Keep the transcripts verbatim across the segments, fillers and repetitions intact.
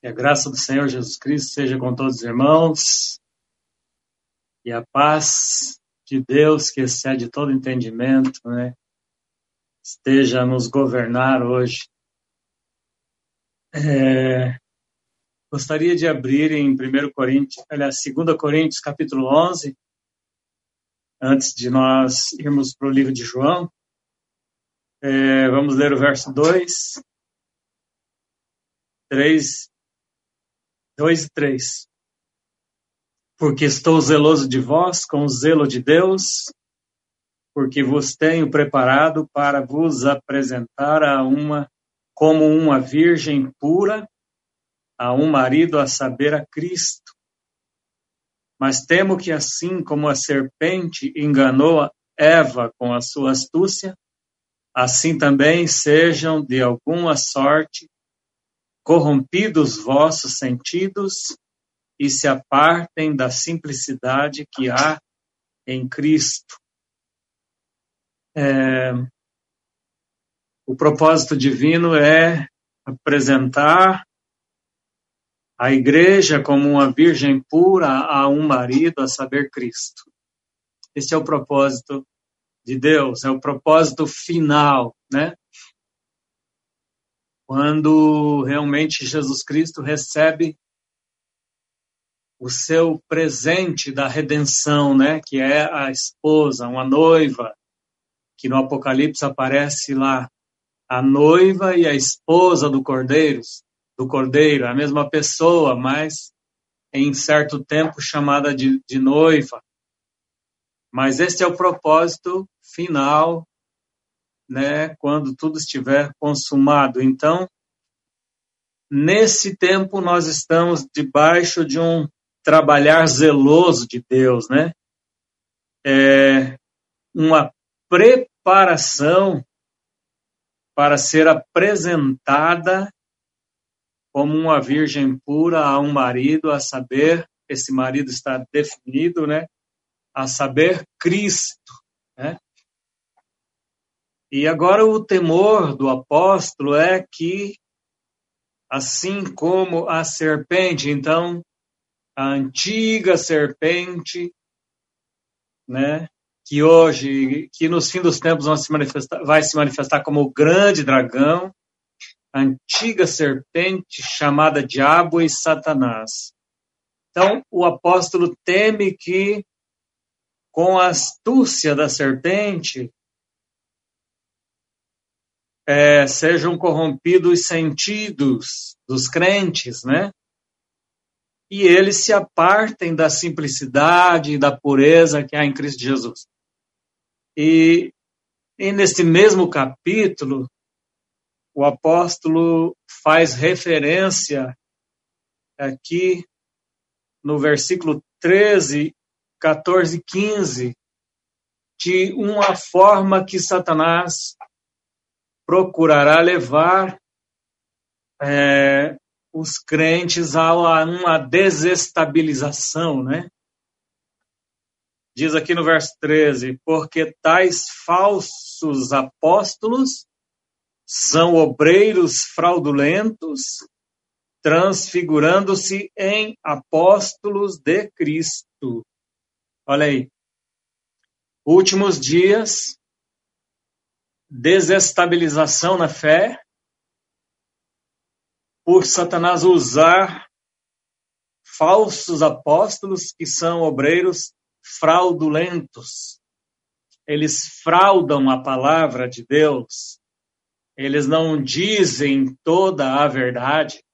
Que a graça do Senhor Jesus Cristo seja com todos os irmãos e a paz de Deus, que excede todo entendimento, né, esteja a nos governar hoje. É, gostaria de abrir em primeiro Coríntios, aliás, dois Coríntios, capítulo onze, antes de nós irmos para o livro de João. É, vamos ler o verso dois, três, dois e três. Porque estou zeloso de vós com o zelo de Deus, porque vos tenho preparado para vos apresentar a uma, como uma virgem pura, a um marido, a saber, a Cristo. Mas temo que assim como a serpente enganou Eva com a sua astúcia, assim também sejam de alguma sorte corrompidos vossos sentidos e se apartem da simplicidade que há em Cristo. É, o propósito divino é apresentar a igreja como uma virgem pura a um marido, a saber, Cristo. Esse é o propósito de Deus, é o propósito final, né? Quando realmente Jesus Cristo recebe o seu presente da redenção, né? Que é a esposa, uma noiva, que no Apocalipse aparece lá, a noiva e a esposa do Cordeiro, do Cordeiro, a mesma pessoa, mas em certo tempo chamada de, de noiva. Mas esse é o propósito final, né, quando tudo estiver consumado. Então, nesse tempo nós estamos debaixo de um trabalhar zeloso de Deus, né? É uma preparação para ser apresentada como uma virgem pura a um marido, a saber, esse marido está definido, né? A saber, Cristo, né? E agora o temor do apóstolo é que, assim como a serpente, então, a antiga serpente, né? Que hoje, que nos fins dos tempos vai se manifestar, vai se manifestar como o grande dragão, a antiga serpente chamada Diabo e Satanás. Então, o apóstolo teme que, com a astúcia da serpente, é, sejam corrompidos os sentidos dos crentes, né? E eles se apartem da simplicidade e da pureza que há em Cristo Jesus. E, e nesse mesmo capítulo, o apóstolo faz referência aqui no versículo treze, quatorze e quinze, de uma forma que Satanás procurará levar é, os crentes a uma desestabilização, né? Diz aqui no verso treze, porque tais falsos apóstolos são obreiros fraudulentos, transfigurando-se em apóstolos de Cristo. Olha aí. Últimos dias, desestabilização na fé, por Satanás usar falsos apóstolos que são obreiros fraudulentos. Eles fraudam a palavra de Deus. Eles não dizem toda a verdade.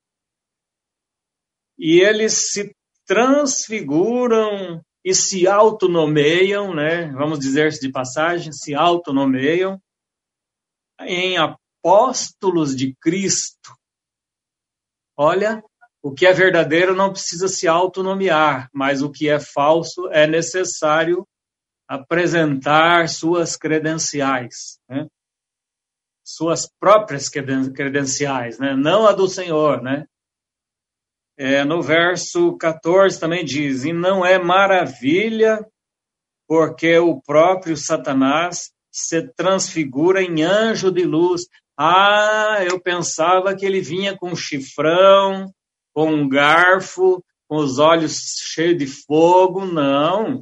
E eles se transfiguram e se autonomeiam, né? Vamos dizer de passagem, se autonomeiam em apóstolos de Cristo. Olha, o que é verdadeiro não precisa se autonomear, mas o que é falso é necessário apresentar suas credenciais, né? Suas próprias credenciais, né? Não a do Senhor, né? É, no verso quatorze também diz, e não é maravilha, porque o próprio Satanás se transfigura em anjo de luz. Ah, eu pensava que ele vinha com um chifrão, com um garfo, com os olhos cheios de fogo, não.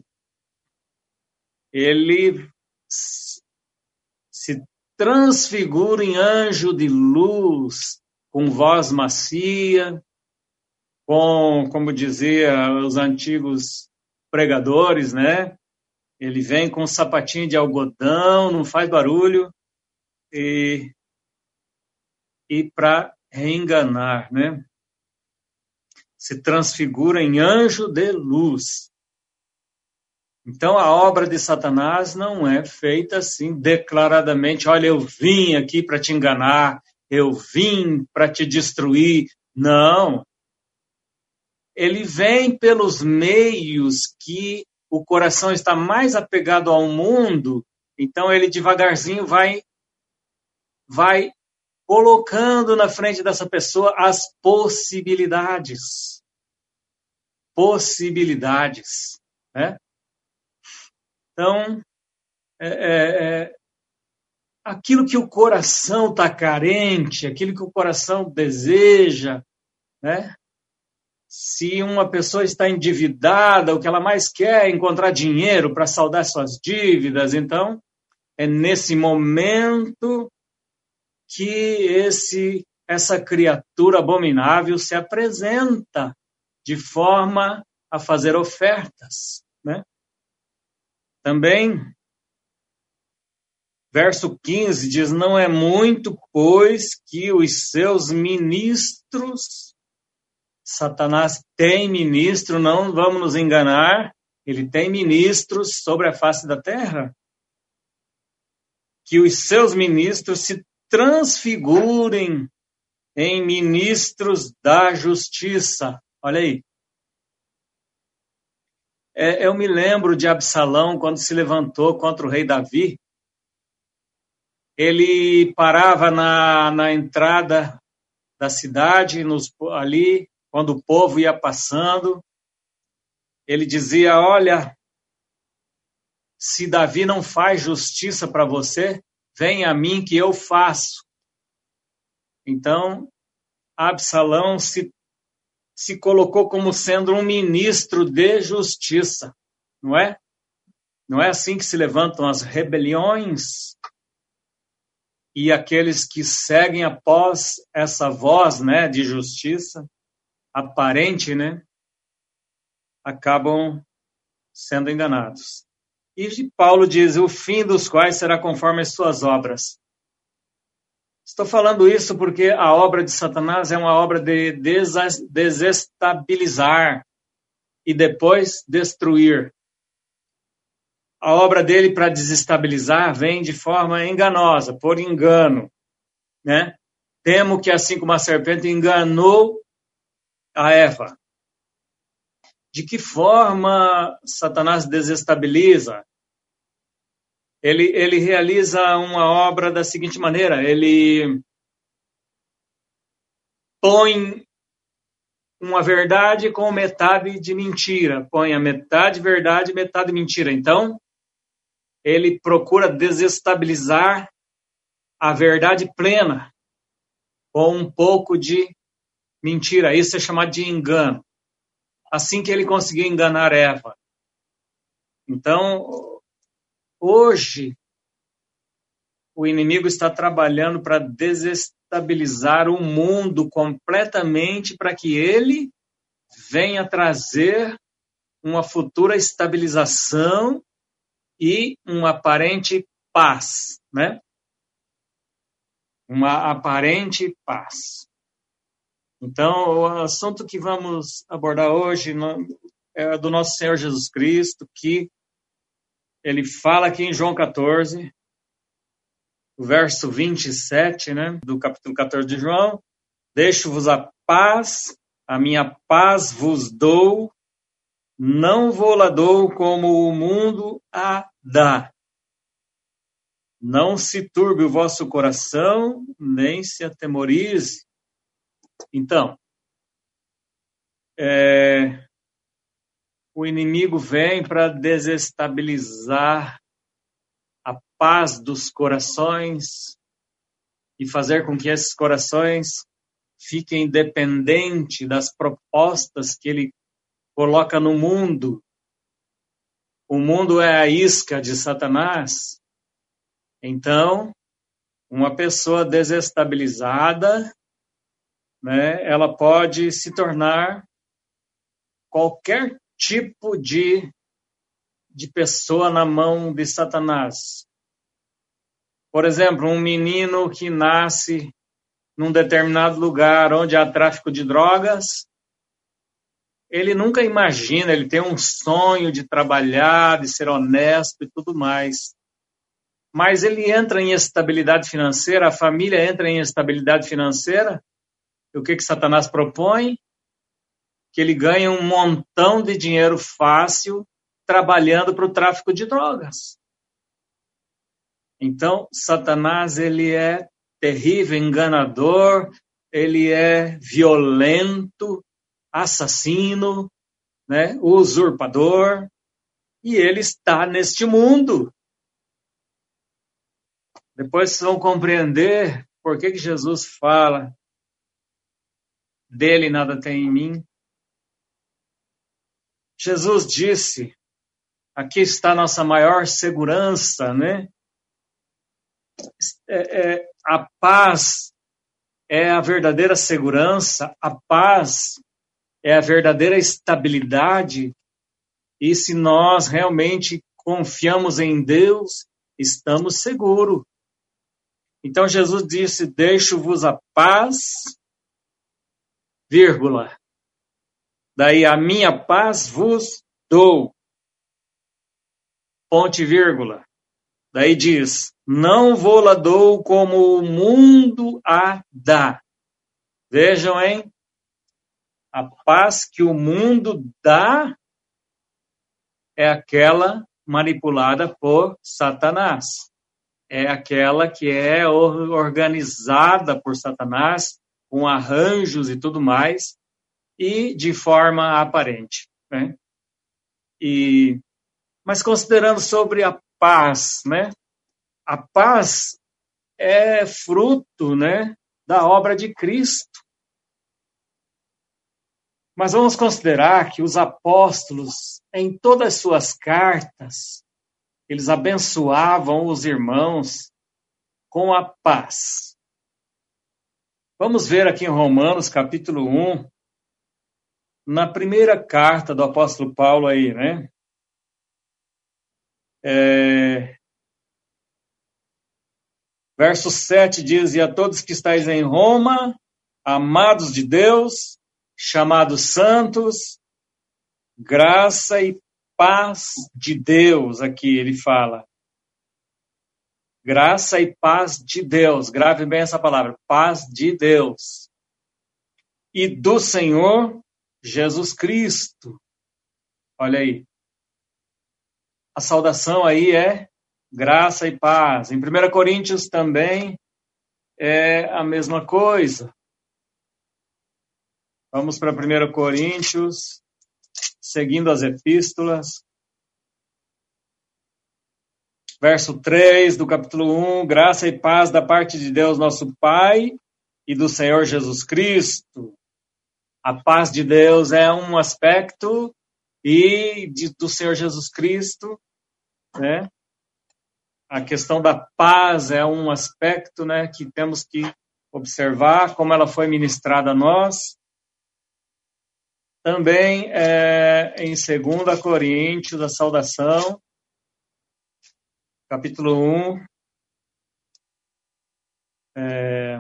Ele se transfigura em anjo de luz, com voz macia, com, como dizia os antigos pregadores, né? Ele vem com um sapatinho de algodão, não faz barulho, e, e para reenganar, né? Se transfigura em anjo de luz. Então, a obra de Satanás não é feita assim, declaradamente, olha, eu vim aqui para te enganar, eu vim para te destruir. Não. Ele vem pelos meios que o coração está mais apegado ao mundo, então ele devagarzinho vai, vai colocando na frente dessa pessoa as possibilidades. Possibilidades, né? Então, é, é, é, aquilo que o coração está carente, aquilo que o coração deseja, né? Se uma pessoa está endividada, o que ela mais quer é encontrar dinheiro para saldar suas dívidas, então é nesse momento que esse, essa criatura abominável se apresenta de forma a fazer ofertas, né? Também, verso quinze diz, não é muito, pois, que os seus ministros, Satanás tem ministro, não vamos nos enganar, ele tem ministros sobre a face da terra, que os seus ministros se transfigurem em ministros da justiça. Olha aí. É, eu me lembro de Absalão, quando se levantou contra o rei Davi, ele parava na, na entrada da cidade, nos, ali, quando o povo ia passando, ele dizia, olha, se Davi não faz justiça para você, vem a mim que eu faço. Então, Absalão se, se colocou como sendo um ministro de justiça, não é? Não é assim que se levantam as rebeliões? E aqueles que seguem após essa voz, né, de justiça, aparente, né, acabam sendo enganados. E Paulo diz, o fim dos quais será conforme as suas obras. Estou falando isso porque a obra de Satanás é uma obra de desestabilizar e depois destruir. A obra dele para desestabilizar vem de forma enganosa, por engano, né? Temo que assim como a serpente enganou a Eva. De que forma Satanás desestabiliza? Ele, ele realiza uma obra da seguinte maneira, ele põe uma verdade com metade de mentira, põe a metade verdade e metade mentira. Então, ele procura desestabilizar a verdade plena com um pouco de mentira. Isso é chamado de engano. Assim que ele conseguiu enganar Eva. Então, hoje, o inimigo está trabalhando para desestabilizar o mundo completamente para que ele venha trazer uma futura estabilização e uma aparente paz, né? Uma aparente paz. Então, o assunto que vamos abordar hoje é do nosso Senhor Jesus Cristo, que ele fala aqui em João catorze, o verso vinte e sete, né, do capítulo catorze de João, deixo-vos a paz, a minha paz vos dou, não vou-la dou como o mundo a dá. Não se turbe o vosso coração, nem se atemorize. Então, é, o inimigo vem para desestabilizar a paz dos corações e fazer com que esses corações fiquem dependentes das propostas que ele coloca no mundo. O mundo é a isca de Satanás. Então, uma pessoa desestabilizada, né, ela pode se tornar qualquer tipo de, de pessoa na mão de Satanás. Por exemplo, um menino que nasce num determinado lugar onde há tráfico de drogas, ele nunca imagina, ele tem um sonho de trabalhar, de ser honesto e tudo mais. Mas ele entra em estabilidade financeira, a família entra em estabilidade financeira, e o que que Satanás propõe? Que ele ganhe um montão de dinheiro fácil trabalhando para o tráfico de drogas. Então, Satanás, ele é terrível, enganador, ele é violento, assassino, né, usurpador, e ele está neste mundo. Depois vocês vão compreender por que que Jesus fala dele nada tem em mim. Jesus disse, aqui está a nossa maior segurança, né? É, é, a paz é a verdadeira segurança, a paz é a verdadeira estabilidade, e se nós realmente confiamos em Deus, estamos seguros. Então Jesus disse, deixo-vos a paz, vírgula, daí a minha paz vos dou, ponte vírgula. Daí diz, não vou-la dou como o mundo a dá. Vejam, hein? A paz que o mundo dá é aquela manipulada por Satanás. É aquela que é organizada por Satanás, com arranjos e tudo mais, e de forma aparente, né? E, mas considerando sobre a paz, né? A paz é fruto, né, da obra de Cristo. Mas vamos considerar que os apóstolos, em todas as suas cartas, eles abençoavam os irmãos com a paz. Vamos ver aqui em Romanos, capítulo um, na primeira carta do apóstolo Paulo aí, né? É... Verso sete diz, e a todos que estáis em Roma, amados de Deus, chamados santos, graça e paz de Deus, aqui ele fala. Graça e paz de Deus, grave bem essa palavra, paz de Deus. E do Senhor Jesus Cristo. Olha aí. A saudação aí é graça e paz. Em primeira Coríntios também é a mesma coisa. Vamos para primeira Coríntios, seguindo as epístolas. Verso três do capítulo um, graça e paz da parte de Deus, nosso Pai, e do Senhor Jesus Cristo. A paz de Deus é um aspecto, e de, do Senhor Jesus Cristo, né? A questão da paz é um aspecto, né, que temos que observar, como ela foi ministrada a nós. Também é, em segunda Coríntios, a saudação, capítulo um, é,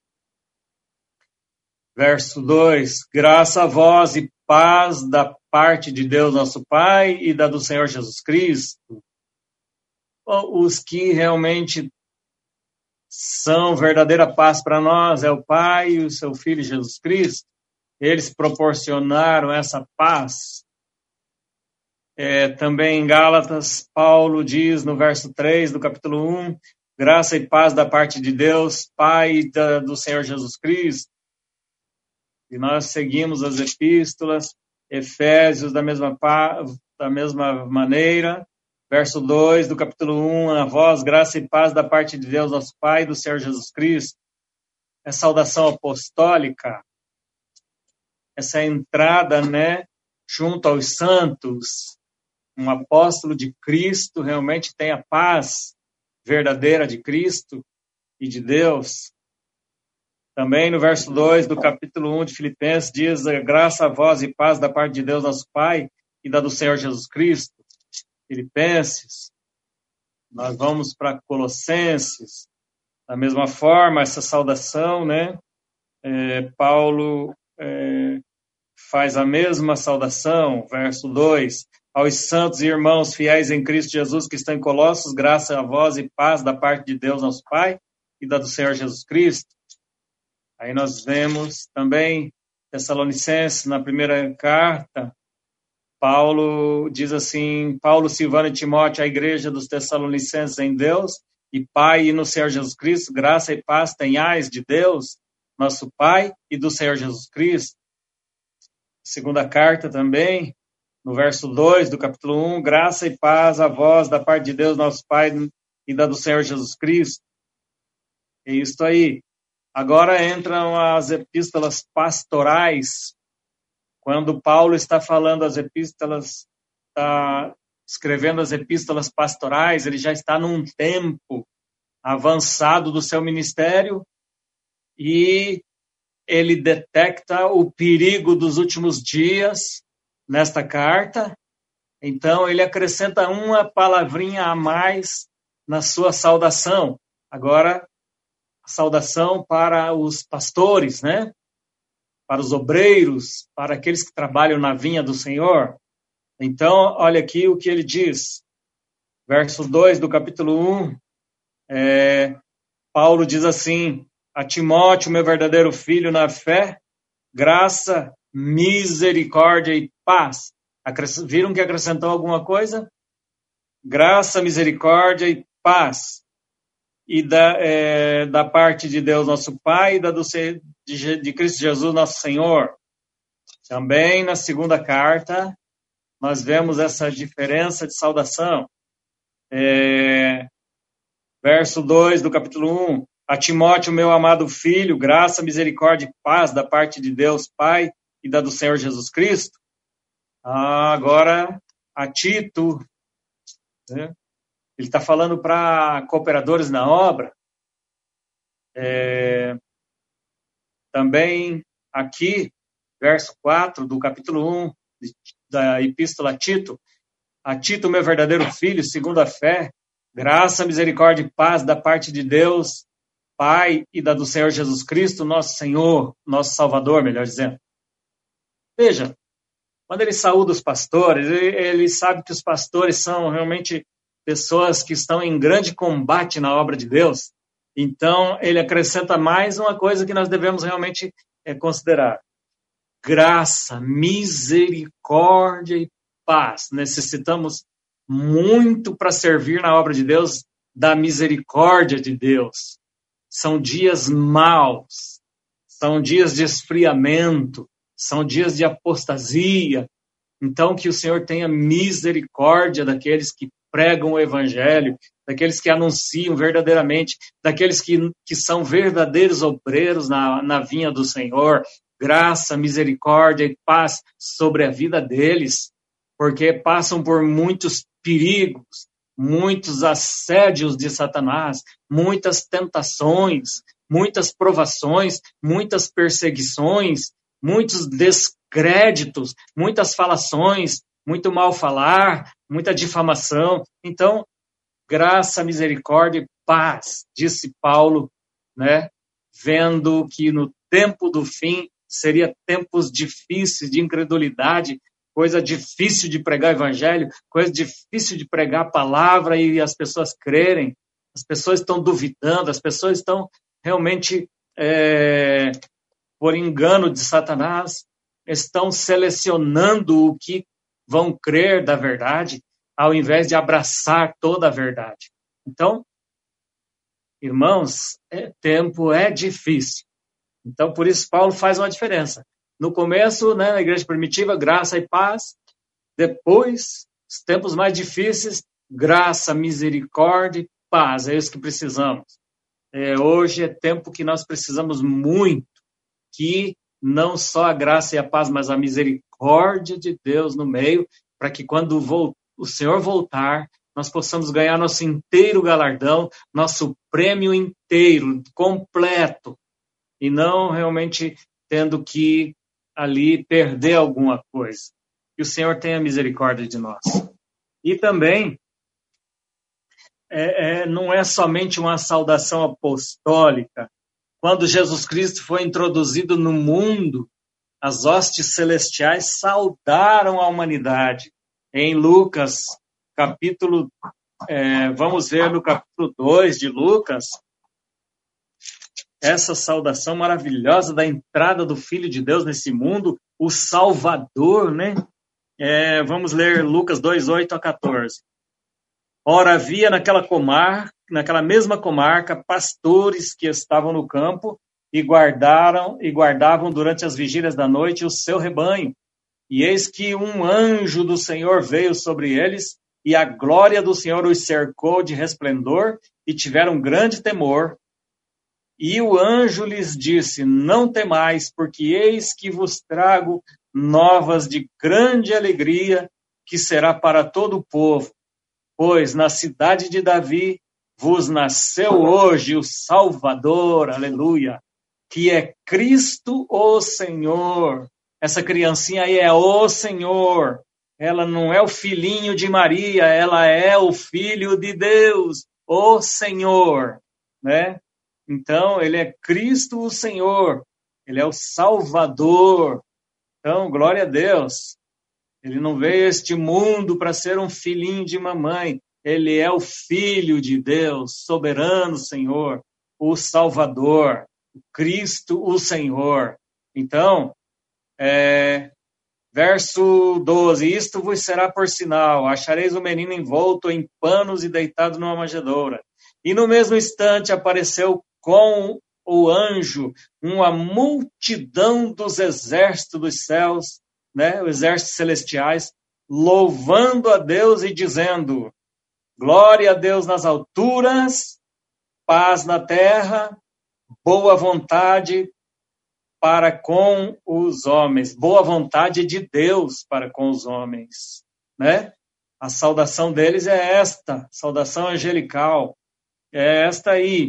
verso dois, graça a vós e paz da parte de Deus nosso Pai e da do Senhor Jesus Cristo. Os que realmente são verdadeira paz para nós é o Pai e o seu Filho Jesus Cristo. Eles proporcionaram essa paz. É, também em Gálatas, Paulo diz no verso três do capítulo um, graça e paz da parte de Deus, Pai e da, do Senhor Jesus Cristo. E nós seguimos as epístolas, Efésios da mesma, da mesma maneira, verso dois do capítulo um, a vós, graça e paz da parte de Deus, nosso Pai e do Senhor Jesus Cristo. é saudação apostólica, essa entrada, né, junto aos santos. Um apóstolo de Cristo realmente tem a paz verdadeira de Cristo e de Deus. Também no verso dois do capítulo um de Filipenses diz: graça a vós e paz da parte de Deus nosso Pai e da do Senhor Jesus Cristo. Filipenses. Nós vamos para Colossenses. Da mesma forma, essa saudação, né? É, Paulo é, faz a mesma saudação, verso dois. Aos santos e irmãos fiéis em Cristo Jesus que estão em Colossos, graça a vós e paz da parte de Deus nosso Pai e da do Senhor Jesus Cristo. Aí nós vemos também Tessalonicenses, na primeira carta, Paulo diz assim: Paulo, Silvano e Timóteo, a igreja dos Tessalonicenses em Deus e Pai e no Senhor Jesus Cristo, graça e paz tenhais de Deus, nosso Pai, e do Senhor Jesus Cristo. Segunda carta também, no verso dois do capítulo um, graça e paz a vós da parte de Deus, nosso Pai, e da do Senhor Jesus Cristo. É isso aí. Agora entram as epístolas pastorais. Quando Paulo está falando as epístolas, está escrevendo as epístolas pastorais, ele já está num tempo avançado do seu ministério e ele detecta o perigo dos últimos dias nesta carta. Então, ele acrescenta uma palavrinha a mais na sua saudação. Agora, a saudação para os pastores, né? Para os obreiros, para aqueles que trabalham na vinha do Senhor. Então, olha aqui o que ele diz. Verso dois do capítulo um, é, Paulo diz assim: a Timóteo, meu verdadeiro filho na fé, graça, misericórdia e paz. Viram que acrescentou alguma coisa? Graça, misericórdia e paz. E da, é, da parte de Deus, nosso Pai, e da do, de, de Cristo Jesus, nosso Senhor. Também na segunda carta, nós vemos essa diferença de saudação. É, verso dois do capítulo um. A Timóteo, meu amado filho, graça, misericórdia e paz da parte de Deus, Pai, e da do Senhor Jesus Cristo. Ah, agora, a Tito, né? Ele está falando para cooperadores na obra. É, também aqui, verso quatro do capítulo um da Epístola a Tito. A Tito, meu verdadeiro filho, segundo a fé, graça, misericórdia e paz da parte de Deus, Pai, e da do Senhor Jesus Cristo, nosso Senhor, nosso Salvador, melhor dizendo. Veja, quando ele saúda os pastores, ele, ele sabe que os pastores são realmente pessoas que estão em grande combate na obra de Deus. Então, ele acrescenta mais uma coisa que nós devemos realmente é, considerar. Graça, misericórdia e paz. Necessitamos muito para servir na obra de Deus, da misericórdia de Deus. São dias maus, são dias de esfriamento, são dias de apostasia. Então, que o Senhor tenha misericórdia daqueles que pregam o evangelho, daqueles que anunciam verdadeiramente, daqueles que, que são verdadeiros obreiros na, na vinha do Senhor. Graça, misericórdia e paz sobre a vida deles, porque passam por muitos perigos, muitos assédios de Satanás, muitas tentações, muitas provações, muitas perseguições, muitos descréditos, muitas falações, muito mal falar, muita difamação. Então, graça, misericórdia e paz, disse Paulo, né? Vendo que no tempo do fim seria tempos difíceis de incredulidade, coisa difícil de pregar o evangelho, coisa difícil de pregar a palavra e as pessoas crerem. As pessoas estão duvidando, as pessoas estão realmente, é, por engano de Satanás, estão selecionando o que vão crer da verdade, ao invés de abraçar toda a verdade. Então, irmãos, é, tempo é difícil. Então, por isso, Paulo faz uma diferença. No começo, né, na igreja primitiva, graça e paz. Depois, os tempos mais difíceis, graça, misericórdia e paz. É isso que precisamos. É, hoje é tempo que nós precisamos muito que não só a graça e a paz, mas a misericórdia de Deus no meio, para que quando o Senhor voltar, nós possamos ganhar nosso inteiro galardão, nosso prêmio inteiro, completo, e não realmente tendo que ali perder alguma coisa. Que o Senhor tenha misericórdia de nós. E também, é, é, não é somente uma saudação apostólica. Quando Jesus Cristo foi introduzido no mundo, as hostes celestiais saudaram a humanidade. Em Lucas, capítulo, é, vamos ver no capítulo dois de Lucas, essa saudação maravilhosa da entrada do Filho de Deus nesse mundo, o Salvador, né? É, vamos ler Lucas dois, oito a quatorze. Ora, havia naquela comarca, naquela mesma comarca, pastores que estavam no campo e guardaram e guardavam durante as vigílias da noite o seu rebanho. E eis que um anjo do Senhor veio sobre eles, e a glória do Senhor os cercou de resplendor, e tiveram grande temor. E o anjo lhes disse: não temais, porque eis que vos trago novas de grande alegria, que será para todo o povo. Pois na cidade de Davi vos nasceu hoje o Salvador, aleluia, que é Cristo o Senhor. Essa criancinha aí é o Senhor. Ela não é o filhinho de Maria, ela é o Filho de Deus, o Senhor, né? Então, ele é Cristo o Senhor, ele é o Salvador. Então, glória a Deus. Ele não veio a este mundo para ser um filhinho de mamãe. Ele é o Filho de Deus, soberano Senhor, o Salvador, o Cristo o Senhor. Então, é, verso doze, isto vos será por sinal, achareis o menino envolto em panos e deitado numa manjedoura. E no mesmo instante apareceu com o anjo uma multidão dos exércitos dos céus, né, os exércitos celestiais, louvando a Deus e dizendo: glória a Deus nas alturas, paz na terra, boa vontade para com os homens, boa vontade de Deus para com os homens, né? A saudação deles é esta, saudação angelical, é esta aí: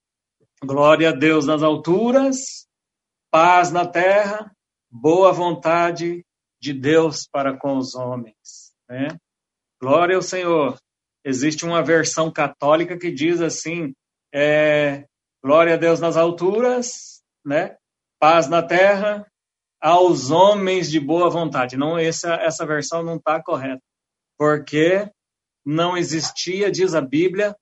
glória a Deus nas alturas, paz na terra, boa vontade de Deus para com os homens, né? Glória ao Senhor. Existe uma versão católica que diz assim, é, glória a Deus nas alturas, né? Paz na terra, aos homens de boa vontade. Não, essa, essa versão não está correta, porque não existia, diz a Bíblia,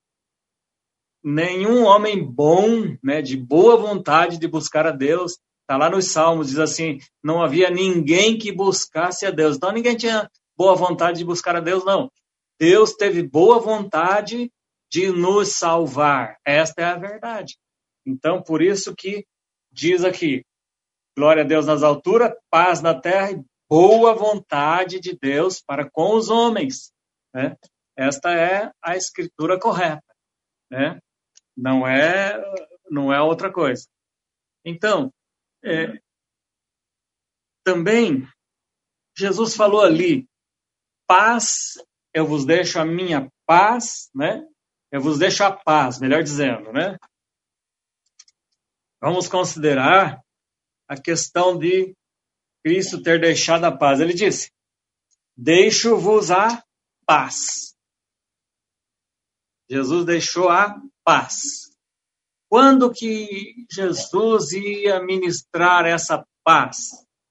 nenhum homem bom, né, de boa vontade de buscar a Deus. Está lá nos Salmos, diz assim, não havia ninguém que buscasse a Deus. Então ninguém tinha boa vontade de buscar a Deus, não. Deus teve boa vontade de nos salvar. Esta é a verdade. Então, por isso que diz aqui, glória a Deus nas alturas, paz na terra e boa vontade de Deus para com os homens, né? Esta é a escritura correta, né? Não é, não é outra coisa. Então, é, também, Jesus falou ali, paz, eu vos deixo a minha paz, né? Eu vos deixo a paz, melhor dizendo, né? Vamos considerar a questão de Cristo ter deixado a paz. Ele disse, deixo-vos a paz. Jesus deixou a paz. Quando que Jesus ia ministrar essa paz?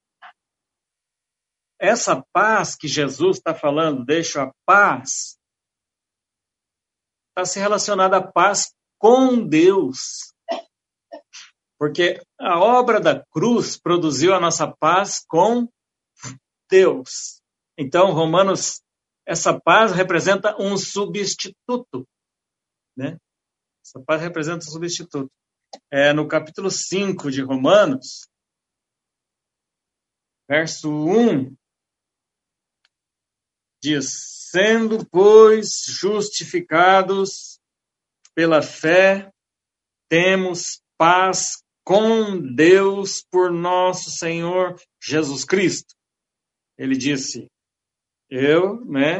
Essa paz que Jesus está falando, deixo a paz, está se relacionada à paz com Deus. Porque a obra da cruz produziu a nossa paz com Deus. Então, Romanos, essa paz representa um substituto, né? Essa paz representa um substituto. É, no capítulo cinco de Romanos, verso um, diz, sendo, pois, justificados pela fé, temos paz com Deus por nosso Senhor Jesus Cristo. Ele disse, eu, né,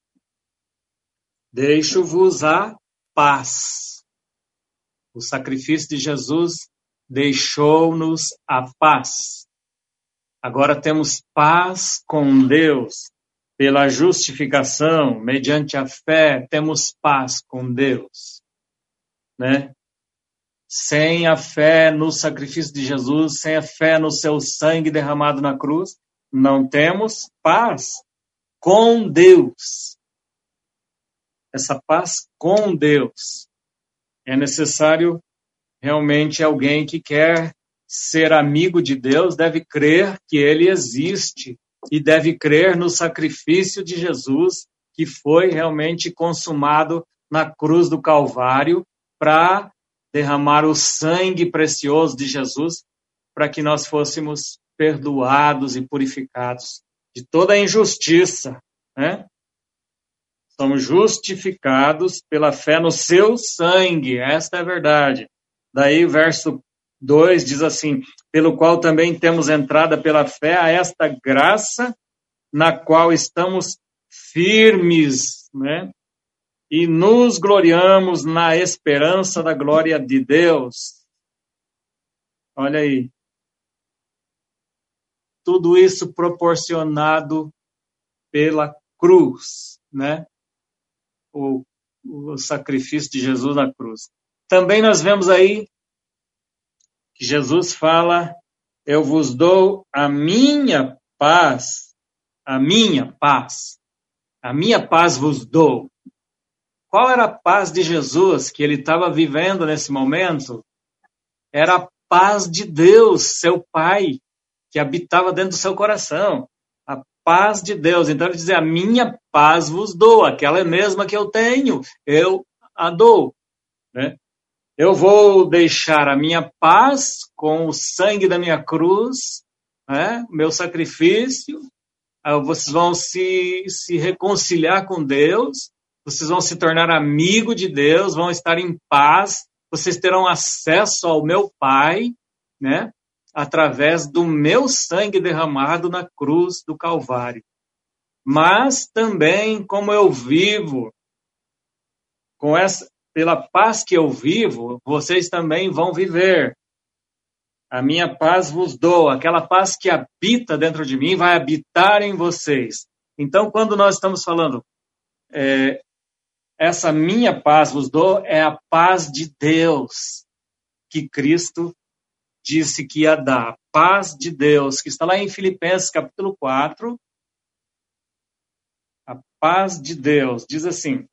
deixo-vos a paz. O sacrifício de Jesus deixou-nos a paz. Agora temos paz com Deus. Pela justificação, mediante a fé, temos paz com Deus. Né? Sem a fé no sacrifício de Jesus, sem a fé no seu sangue derramado na cruz, não temos paz com Deus. Essa paz com Deus. É necessário realmente alguém que quer ser amigo de Deus, deve crer que ele existe e deve crer no sacrifício de Jesus, que foi realmente consumado na cruz do Calvário para derramar o sangue precioso de Jesus para que nós fôssemos perdoados e purificados de toda a injustiça, né? Somos justificados pela fé no seu sangue, esta é a verdade. Daí o verso dois diz assim, pelo qual também temos entrada pela fé a esta graça na qual estamos firmes, né? E nos gloriamos na esperança da glória de Deus. Olha aí. Tudo isso proporcionado pela cruz, né? O, o sacrifício de Jesus na cruz. Também nós vemos aí que Jesus fala, eu vos dou a minha paz, a minha paz, a minha paz vos dou. Qual era a paz de Jesus que ele estava vivendo nesse momento? Era a paz de Deus, seu Pai, que habitava dentro do seu coração. A paz de Deus. Então ele dizia, a minha paz vos dou, aquela mesma que eu tenho, eu a dou. Né? Eu vou deixar a minha paz com o sangue da minha cruz, né? Meu sacrifício, vocês vão se, se reconciliar com Deus, vocês vão se tornar amigo de Deus, vão estar em paz, vocês terão acesso ao meu Pai, né? Através do meu sangue derramado na cruz do Calvário. Mas também como eu vivo, com essa, pela paz que eu vivo, vocês também vão viver. A minha paz vos dou, aquela paz que habita dentro de mim vai habitar em vocês. Então, quando nós estamos falando, é, essa minha paz vos dou, é a paz de Deus, que Cristo disse que ia dar. Paz de Deus, que está lá em Filipenses capítulo quatro. A paz de Deus, diz assim,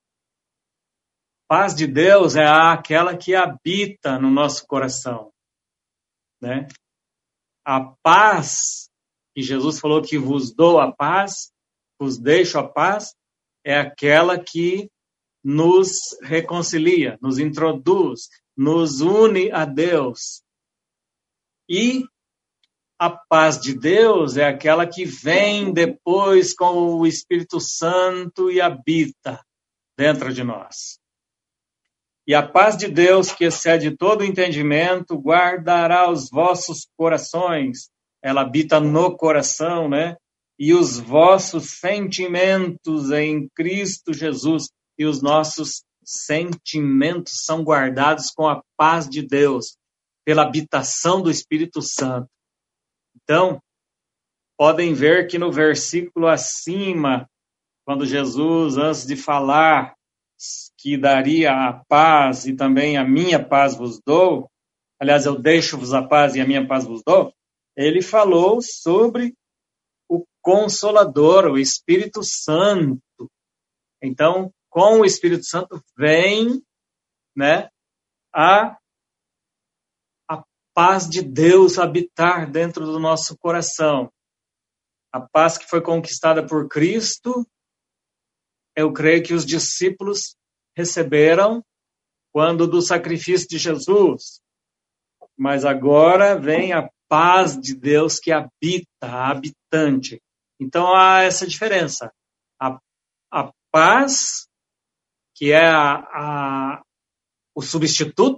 paz de Deus é aquela que habita no nosso coração. Né? A paz que Jesus falou que vos dou a paz, vos deixo a paz, é aquela que nos reconcilia, nos introduz, nos une a Deus. E a paz de Deus é aquela que vem depois com o Espírito Santo e habita dentro de nós. E a paz de Deus, que excede todo o entendimento, guardará os vossos corações. Ela habita no coração, né? E os vossos sentimentos em Cristo Jesus. E os nossos sentimentos são guardados com a paz de Deus, pela habitação do Espírito Santo. Então, podem ver que no versículo acima, quando Jesus, antes de falar que daria a paz e também a minha paz vos dou, aliás, eu deixo-vos a paz e a minha paz vos dou, ele falou sobre o Consolador, o Espírito Santo. Então, com o Espírito Santo vem, né, a, a paz de Deus habitar dentro do nosso coração. A paz que foi conquistada por Cristo, eu creio que os discípulos receberam quando do sacrifício de Jesus. Mas agora vem a paz de Deus que habita, a habitante. Então há essa diferença. A, a paz, que é a, a, o substituto,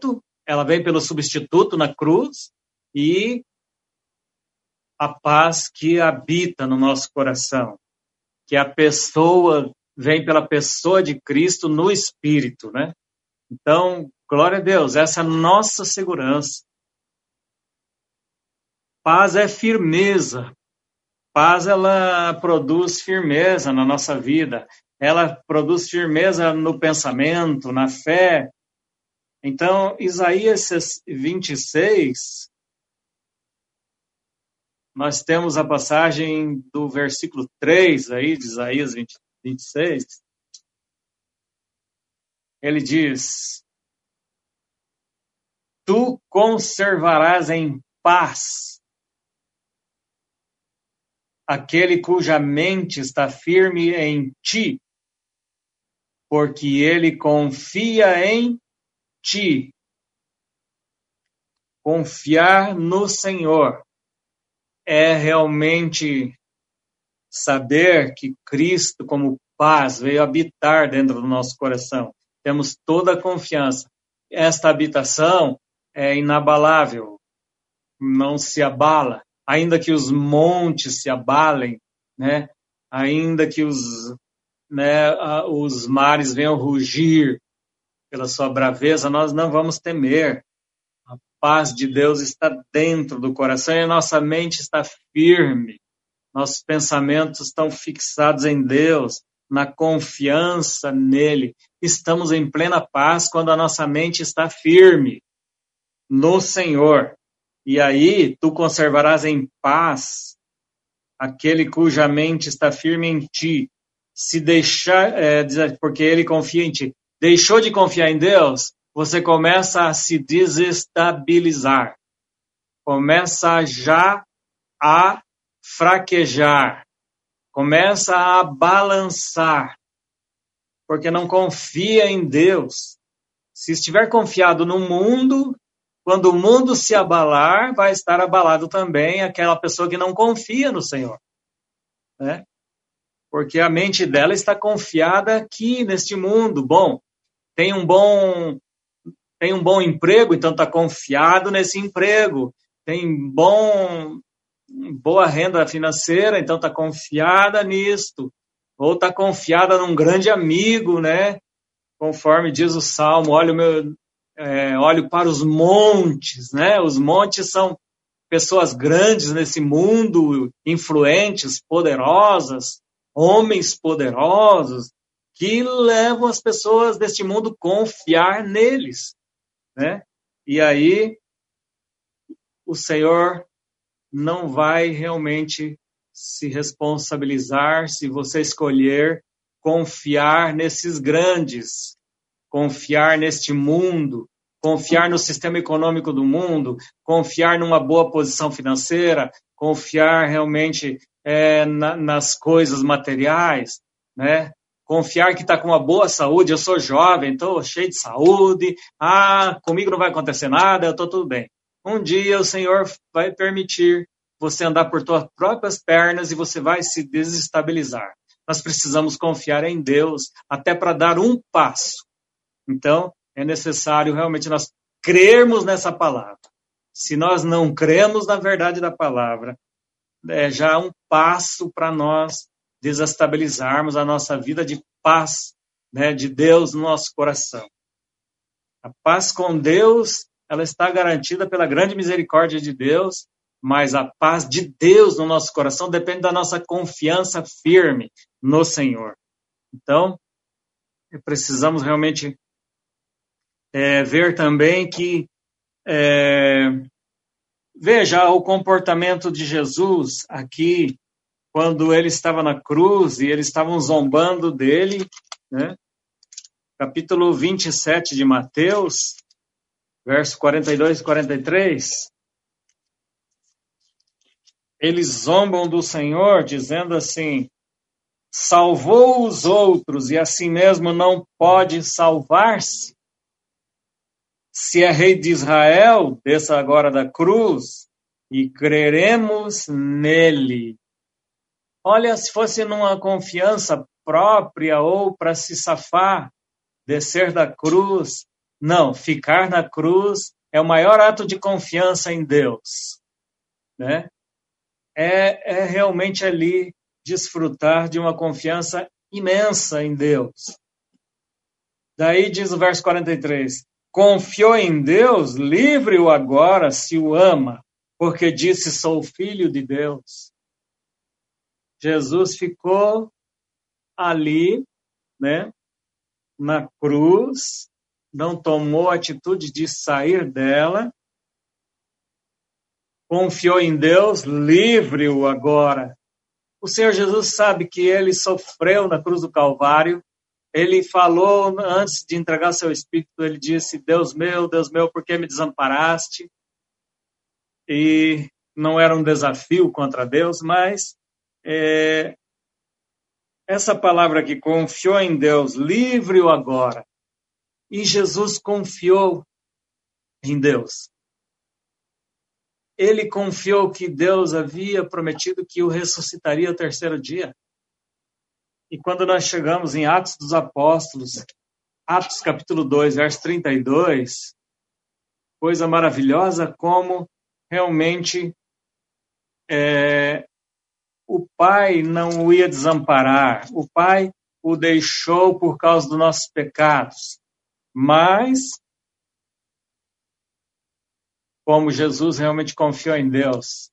ela vem pelo substituto na cruz, e a paz que habita no nosso coração, que a pessoa vem pela pessoa de Cristo no Espírito, né? Então, glória a Deus, essa é a nossa segurança. Paz é firmeza. Paz, ela produz firmeza na nossa vida. Ela produz firmeza no pensamento, na fé. Então, Isaías vinte e seis, nós temos a passagem do versículo três aí, de Isaías vinte, vinte e seis. Ele diz: tu conservarás em paz aquele cuja mente está firme em ti, porque ele confia em ti. Confiar no Senhor é realmente saber que Cristo, como paz, veio habitar dentro do nosso coração. Temos toda a confiança. Esta habitação é inabalável, não se abala. Ainda que os montes se abalem, né? Ainda que os, né, os mares venham rugir pela sua braveza, nós não vamos temer. A paz de Deus está dentro do coração e a nossa mente está firme. Nossos pensamentos estão fixados em Deus, na confiança nele. Estamos em plena paz quando a nossa mente está firme no Senhor. E aí, tu conservarás em paz aquele cuja mente está firme em ti. Se deixar, é, porque ele confia em ti. Deixou de confiar em Deus, você começa a se desestabilizar. Começa já a fraquejar. Começa a balançar. Porque não confia em Deus. Se estiver confiado no mundo, quando o mundo se abalar, vai estar abalado também aquela pessoa que não confia no Senhor, né? Porque a mente dela está confiada aqui neste mundo. Bom, tem um bom, tem um bom emprego, então está confiado nesse emprego. Tem bom, boa renda financeira, então está confiada nisto. Ou está confiada num grande amigo, né? Conforme diz o Salmo, olha o meu... É, olho para os montes, né? Os montes são pessoas grandes nesse mundo, influentes, poderosas, homens poderosos, que levam as pessoas deste mundo a confiar neles, né? E aí o Senhor não vai realmente se responsabilizar se você escolher confiar nesses grandes, confiar neste mundo, confiar no sistema econômico do mundo, confiar numa boa posição financeira, confiar realmente é, na, nas coisas materiais, né? Confiar que está com uma boa saúde, eu sou jovem, estou cheio de saúde, ah, comigo não vai acontecer nada, eu estou tudo bem. Um dia o Senhor vai permitir você andar por suas próprias pernas e você vai se desestabilizar. Nós precisamos confiar em Deus até para dar um passo. Então, é necessário realmente nós crermos nessa palavra. Se nós não cremos na verdade da palavra, é já um passo para nós desestabilizarmos a nossa vida de paz, né, de Deus no nosso coração. A paz com Deus, ela está garantida pela grande misericórdia de Deus, mas a paz de Deus no nosso coração depende da nossa confiança firme no Senhor. Então, precisamos realmente É, ver também que, é, veja o comportamento de Jesus aqui, quando ele estava na cruz e eles estavam zombando dele, né? Capítulo vinte e sete de Mateus, verso quarenta e dois e quarenta e três, eles zombam do Senhor, dizendo assim: salvou os outros e assim mesmo não pode salvar-se? Se é rei de Israel, desça agora da cruz e creremos nele. Olha, se fosse numa confiança própria ou para se safar, descer da cruz. Não, ficar na cruz é o maior ato de confiança em Deus, né? É, é realmente ali desfrutar de uma confiança imensa em Deus. Daí diz o verso quarenta e três, confiou em Deus, livre-o agora se o ama, porque disse, sou filho de Deus. Jesus ficou ali, né, na cruz, não tomou a atitude de sair dela, confiou em Deus, livre-o agora. O Senhor Jesus sabe que ele sofreu na cruz do Calvário. Ele falou, antes de entregar seu espírito, ele disse, Deus meu, Deus meu, por que me desamparaste? E não era um desafio contra Deus, mas é, essa palavra que confiou em Deus, livre-o agora. E Jesus confiou em Deus. Ele confiou que Deus havia prometido que o ressuscitaria ao terceiro dia. E quando nós chegamos em Atos dos Apóstolos, Atos capítulo dois, verso trinta e dois, coisa maravilhosa como realmente é, o Pai não o ia desamparar, o Pai o deixou por causa dos nossos pecados, mas como Jesus realmente confiou em Deus,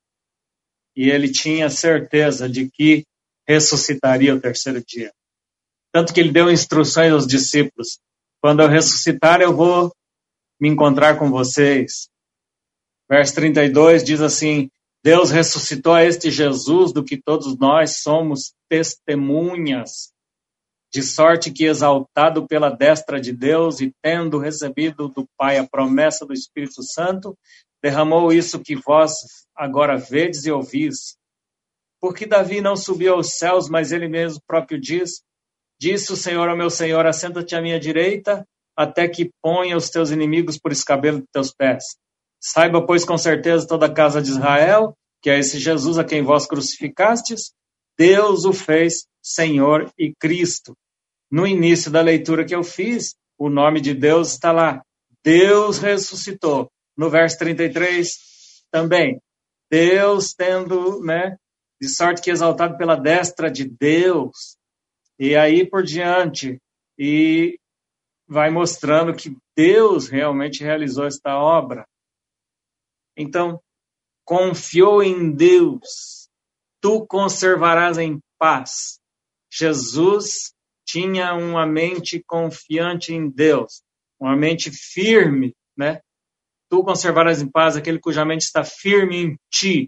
e ele tinha certeza de que ressuscitaria o terceiro dia. Tanto que ele deu instruções aos discípulos, quando eu ressuscitar eu vou me encontrar com vocês. Verso trinta e dois diz assim, Deus ressuscitou a este Jesus, do que todos nós somos testemunhas, de sorte que, exaltado pela destra de Deus e tendo recebido do Pai a promessa do Espírito Santo, derramou isso que vós agora vedes e ouvis. Porque Davi não subiu aos céus, mas ele mesmo próprio diz, disse o Senhor ao meu Senhor, assenta-te à minha direita, até que ponha os teus inimigos por escabelo de teus pés. Saiba, pois, com certeza toda a casa de Israel, que é esse Jesus a quem vós crucificastes, Deus o fez Senhor e Cristo. No início da leitura que eu fiz, o nome de Deus está lá. Deus ressuscitou. No verso trinta e três, também. Deus tendo, né, de sorte que exaltado pela destra de Deus. E aí por diante. E vai mostrando que Deus realmente realizou esta obra. Então, confiou em Deus, tu conservarás em paz. Jesus tinha uma mente confiante em Deus, uma mente firme, né? Tu conservarás em paz aquele cuja mente está firme em ti.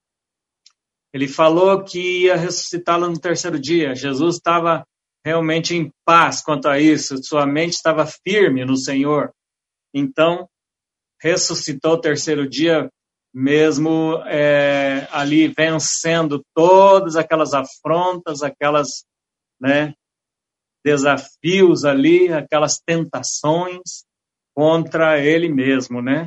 Ele falou que ia ressuscitá-lo no terceiro dia. Jesus estava realmente em paz quanto a isso, sua mente estava firme no Senhor. Então, ressuscitou o terceiro dia, mesmo é, ali vencendo todas aquelas afrontas, aquelas, né, desafios ali, aquelas tentações contra ele mesmo, né?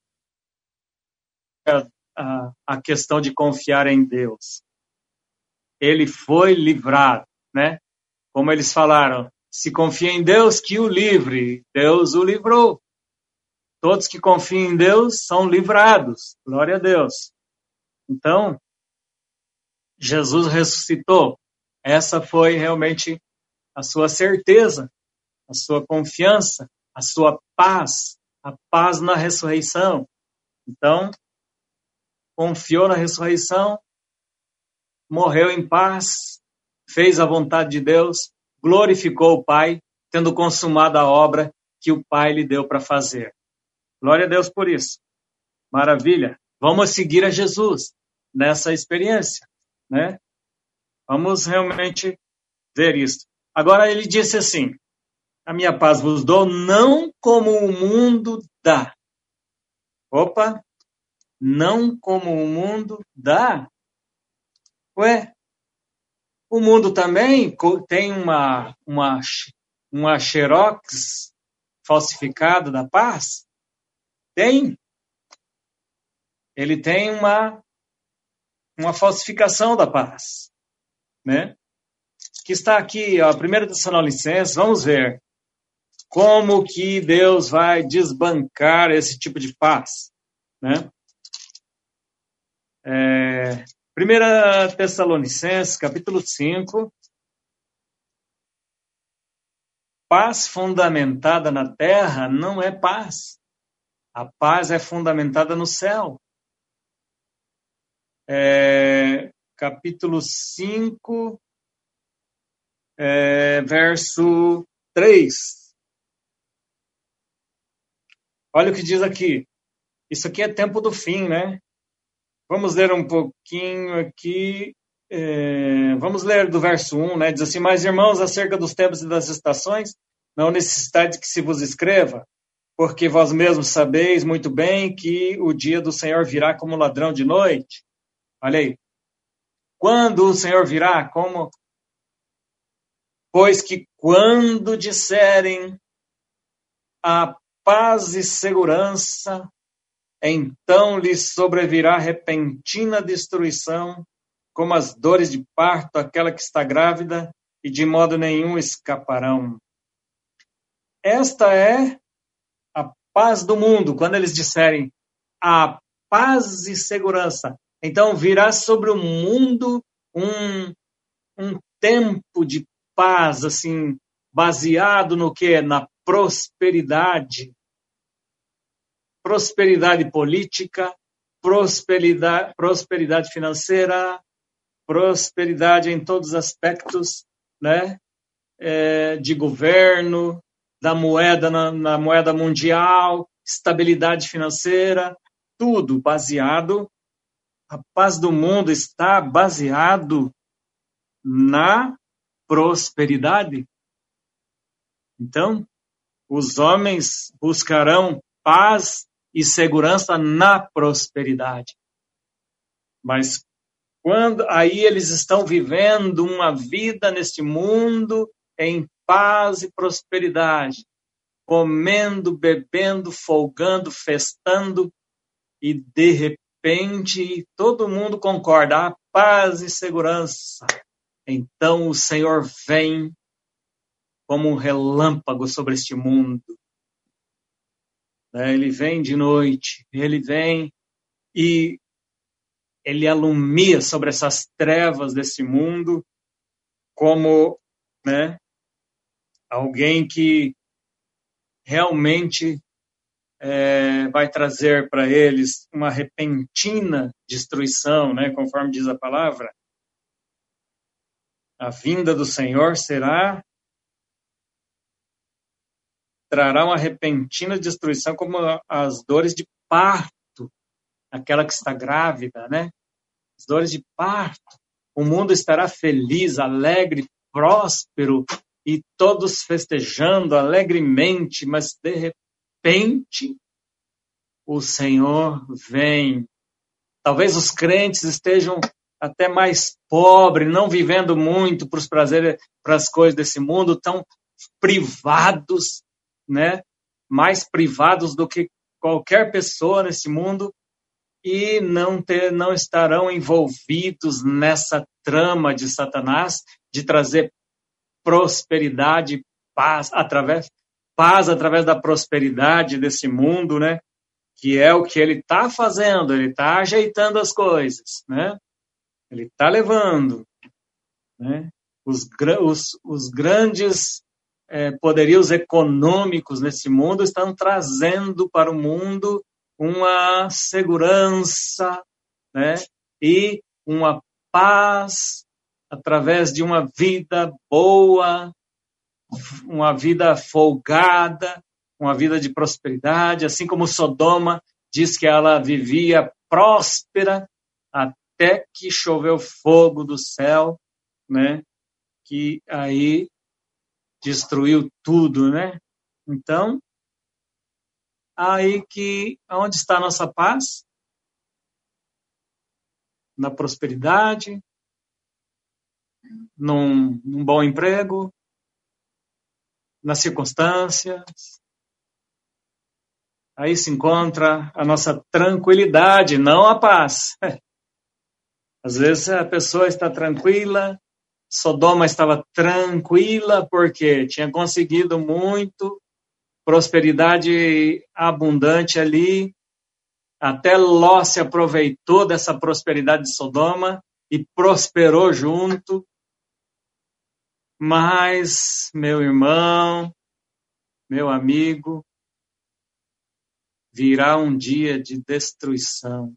A, a questão de confiar em Deus. Ele foi livrado, né? Como eles falaram, se confia em Deus, que o livre. Deus o livrou. Todos que confiam em Deus são livrados. Glória a Deus. Então, Jesus ressuscitou. Essa foi realmente a sua certeza, a sua confiança, a sua paz, a paz na ressurreição. Então, confiou na ressurreição, morreu em paz, fez a vontade de Deus, glorificou o Pai, tendo consumado a obra que o Pai lhe deu para fazer. Glória a Deus por isso. Maravilha. Vamos seguir a Jesus nessa experiência, né? Vamos realmente ver isso. Agora ele disse assim, a minha paz vos dou, não como o mundo dá. Opa, não como o mundo dá? Ué, o mundo também tem uma, uma, uma xerox falsificada da paz? Tem. Ele tem uma, uma falsificação da paz, né? Que está aqui, ó, primeira Tessalonicenses, vamos ver. como que Deus vai desbancar esse tipo de paz, né? É, primeira Tessalonicenses, capítulo cinco, paz fundamentada na terra não é paz. A paz é fundamentada no céu. É, capítulo cinco, é, verso três. Olha o que diz aqui. Isso aqui é tempo do fim, né? Vamos ler um pouquinho aqui. É, vamos ler do verso um, né? Diz assim: mas, irmãos, acerca dos tempos e das estações, não necessitais que se vos escreva, porque vós mesmos sabeis muito bem que o dia do Senhor virá como ladrão de noite. Olha aí. Quando o Senhor virá, como? Pois que quando disserem a paz e segurança, então lhes sobrevirá repentina destruição, como as dores de parto, aquela que está grávida, e de modo nenhum escaparão. Esta é a paz do mundo, quando eles disserem a paz e segurança. Então virá sobre o mundo um, um tempo de paz, assim, baseado no quê? Na prosperidade. Prosperidade política, prosperidade, prosperidade financeira, prosperidade em todos os aspectos, né? É, de governo, da moeda na, na moeda mundial, estabilidade financeira, tudo baseado. A paz do mundo está baseado na prosperidade. Então, os homens buscarão paz e segurança na prosperidade. Mas quando aí eles estão vivendo uma vida neste mundo em paz e prosperidade, comendo, bebendo, folgando, festando, e de repente todo mundo concorda, a paz e segurança. Então o Senhor vem como um relâmpago sobre este mundo. Ele vem de noite, ele vem e ele alumia sobre essas trevas desse mundo como, né, alguém que realmente é, vai trazer para eles uma repentina destruição, né, conforme diz a palavra. A vinda do Senhor será, trará uma repentina destruição como as dores de parto, aquela que está grávida, né? As dores de parto. O mundo estará feliz, alegre, próspero, e todos festejando alegremente, mas de repente o Senhor vem. Talvez os crentes estejam até mais pobres, não vivendo muito para os prazeres, para as coisas desse mundo, tão privados, né? Mais privados do que qualquer pessoa nesse mundo, e não, ter, não estarão envolvidos nessa trama de Satanás de trazer prosperidade, paz através, paz através da prosperidade desse mundo, né? Que é o que ele está fazendo, ele está ajeitando as coisas, né? Ele está levando, né? Os, os, os grandes é, poderios econômicos nesse mundo estão trazendo para o mundo uma segurança, né? E uma paz através de uma vida boa, uma vida folgada, uma vida de prosperidade, assim como Sodoma diz que ela vivia próspera até que choveu fogo do céu, né? Que aí destruiu tudo, né? Então, aí que onde está a nossa paz? Na prosperidade, num, num bom emprego, nas circunstâncias. Aí se encontra a nossa tranquilidade, não a paz. Às vezes a pessoa está tranquila, Sodoma estava tranquila porque tinha conseguido muito, prosperidade abundante ali, até Ló se aproveitou dessa prosperidade de Sodoma e prosperou junto. Mas, meu irmão, meu amigo, virá um dia de destruição.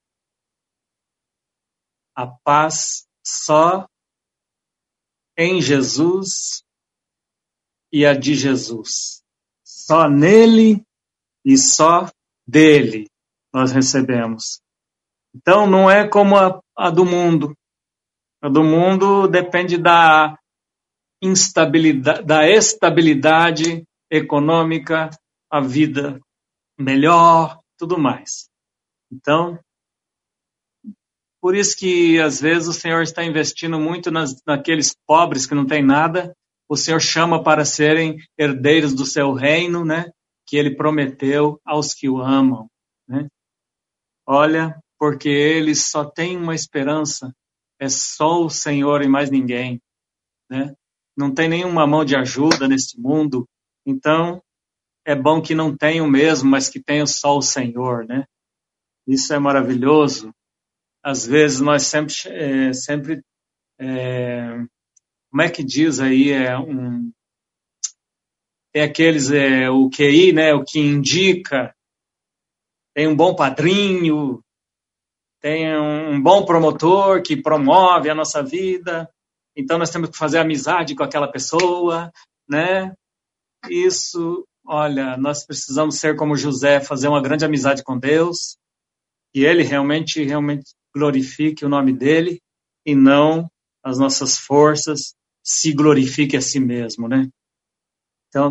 A paz só em Jesus e a de Jesus. Só nele e só dele nós recebemos. Então não é como a, a do mundo. A do mundo depende da instabilidade, da estabilidade econômica, a vida melhor, tudo mais. Então, por isso que às vezes o Senhor está investindo muito nas, naqueles pobres que não têm nada. O Senhor chama para serem herdeiros do seu reino, né? Que Ele prometeu aos que o amam, né? Olha, porque eles só têm uma esperança, é só o Senhor e mais ninguém, né? Não tem nenhuma mão de ajuda neste mundo, então é bom que não tenham mesmo, mas que tenham só o Senhor, né? Isso é maravilhoso. Às vezes nós sempre, é, sempre é, como é que diz aí, é um, tem aqueles, é, o Q I, né, o que indica, tem um bom padrinho, tem um, um bom promotor que promove a nossa vida, então nós temos que fazer amizade com aquela pessoa, né? Isso, olha, nós precisamos ser como José, fazer uma grande amizade com Deus, que Ele realmente, realmente glorifique o nome dEle, e não as nossas forças, se glorifique a si mesmo, né? Então,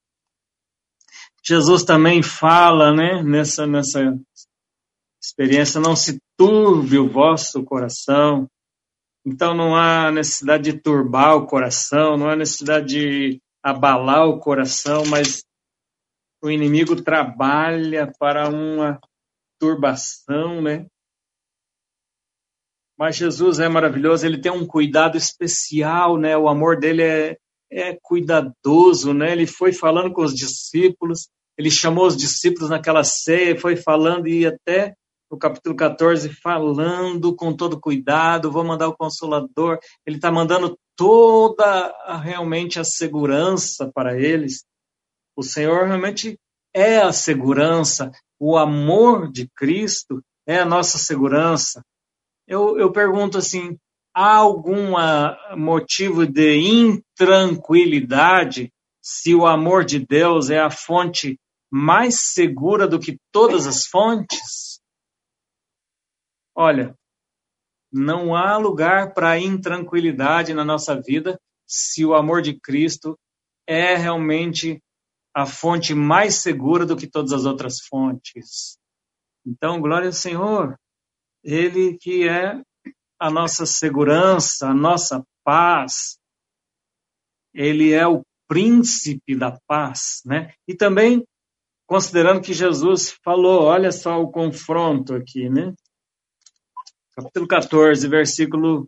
Jesus também fala, né, nessa, nessa experiência, não se turbe o vosso coração. Então não há necessidade de turbar o coração, não há necessidade de abalar o coração, mas o inimigo trabalha para uma turbação, né? Mas Jesus é maravilhoso, ele tem um cuidado especial, né? O amor dele é, é cuidadoso, né? Ele foi falando com os discípulos, ele chamou os discípulos naquela ceia, foi falando e até no capítulo catorze, falando com todo cuidado, vou mandar o Consolador, ele está mandando toda a, realmente a segurança para eles. O Senhor realmente é a segurança, o amor de Cristo é a nossa segurança. Eu, eu pergunto assim, há algum motivo de intranquilidade se o amor de Deus é a fonte mais segura do que todas as fontes? Olha, não há lugar para intranquilidade na nossa vida se o amor de Cristo é realmente a fonte mais segura do que todas as outras fontes. Então, glória ao Senhor, Ele que é a nossa segurança, a nossa paz, Ele é o príncipe da paz, né? E também, considerando que Jesus falou, olha só o confronto aqui, né? Capítulo catorze, versículo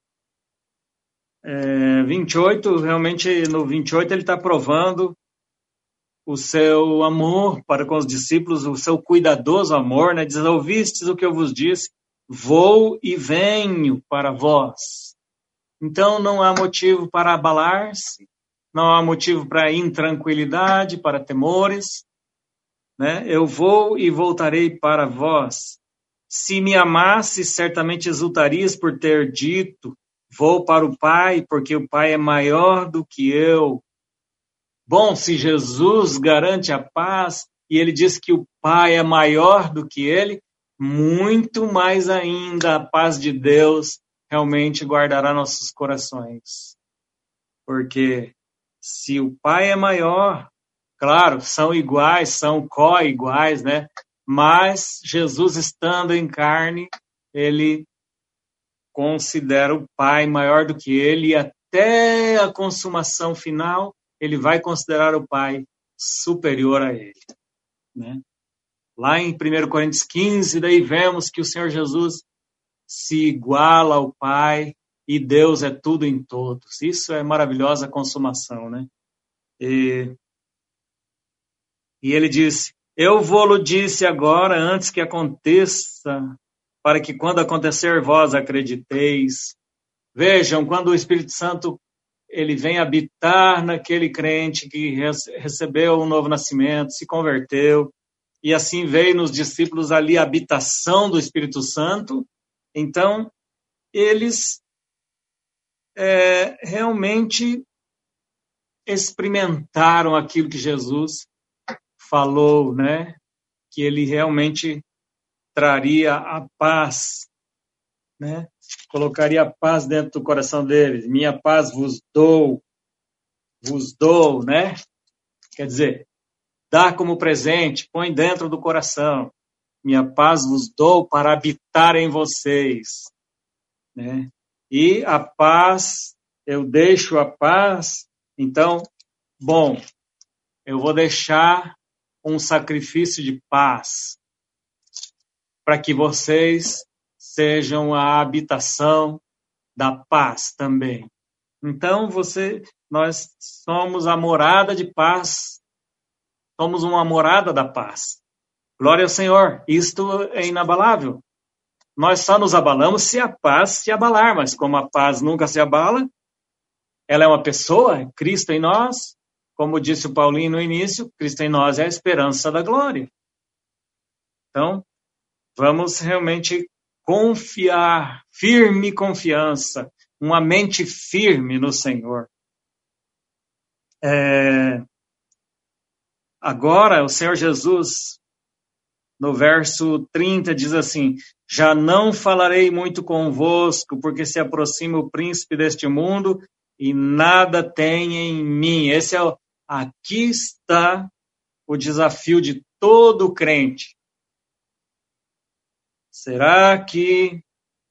é, vinte e oito, realmente no vinte e oito ele está provando o seu amor para com os discípulos, o seu cuidadoso amor, né? Diz, ouvistes o que eu vos disse, vou e venho para vós. Então não há motivo para abalar-se, não há motivo para intranquilidade, para temores, né? Eu vou e voltarei para vós. Se me amasse, certamente exultarias por ter dito, vou para o Pai, porque o Pai é maior do que eu. Bom, se Jesus garante a paz, e ele diz que o Pai é maior do que ele, muito mais ainda a paz de Deus realmente guardará nossos corações. Porque se o Pai é maior, claro, são iguais, são co-iguais, né? Mas Jesus, estando em carne, ele considera o Pai maior do que ele, e até a consumação final, ele vai considerar o Pai superior a ele, né? Lá em primeira Coríntios quinze, daí vemos que o Senhor Jesus se iguala ao Pai e Deus é tudo em todos. Isso é maravilhosa consumação, né? E E ele disse, eu vou-lo disse agora, antes que aconteça, para que quando acontecer vós acrediteis. Vejam, quando o Espírito Santo ele vem habitar naquele crente que recebeu um novo nascimento, se converteu, e assim veio nos discípulos ali a habitação do Espírito Santo, então eles é, realmente experimentaram aquilo que Jesus falou, né? Que ele realmente traria a paz, né? Colocaria a paz dentro do coração deles. Minha paz vos dou, vos dou, né? Quer dizer, dá como presente, põe dentro do coração. Minha paz vos dou para habitar em vocês, né? E a paz, eu deixo a paz, então, bom, eu vou deixar um sacrifício de paz para que vocês sejam a habitação da paz também. Então, você, nós somos a morada de paz, somos uma morada da paz. Glória ao Senhor, isto é inabalável. Nós só nos abalamos se a paz se abalar, mas como a paz nunca se abala, ela é uma pessoa, Cristo em nós, como disse o Paulinho no início, Cristo em nós é a esperança da glória. Então, vamos realmente confiar, firme confiança, uma mente firme no Senhor. É... Agora, o Senhor Jesus, no verso trinta, diz assim, já não falarei muito convosco, porque se aproxima o príncipe deste mundo e nada tem em mim. Esse é o, aqui está o desafio de todo crente. Será que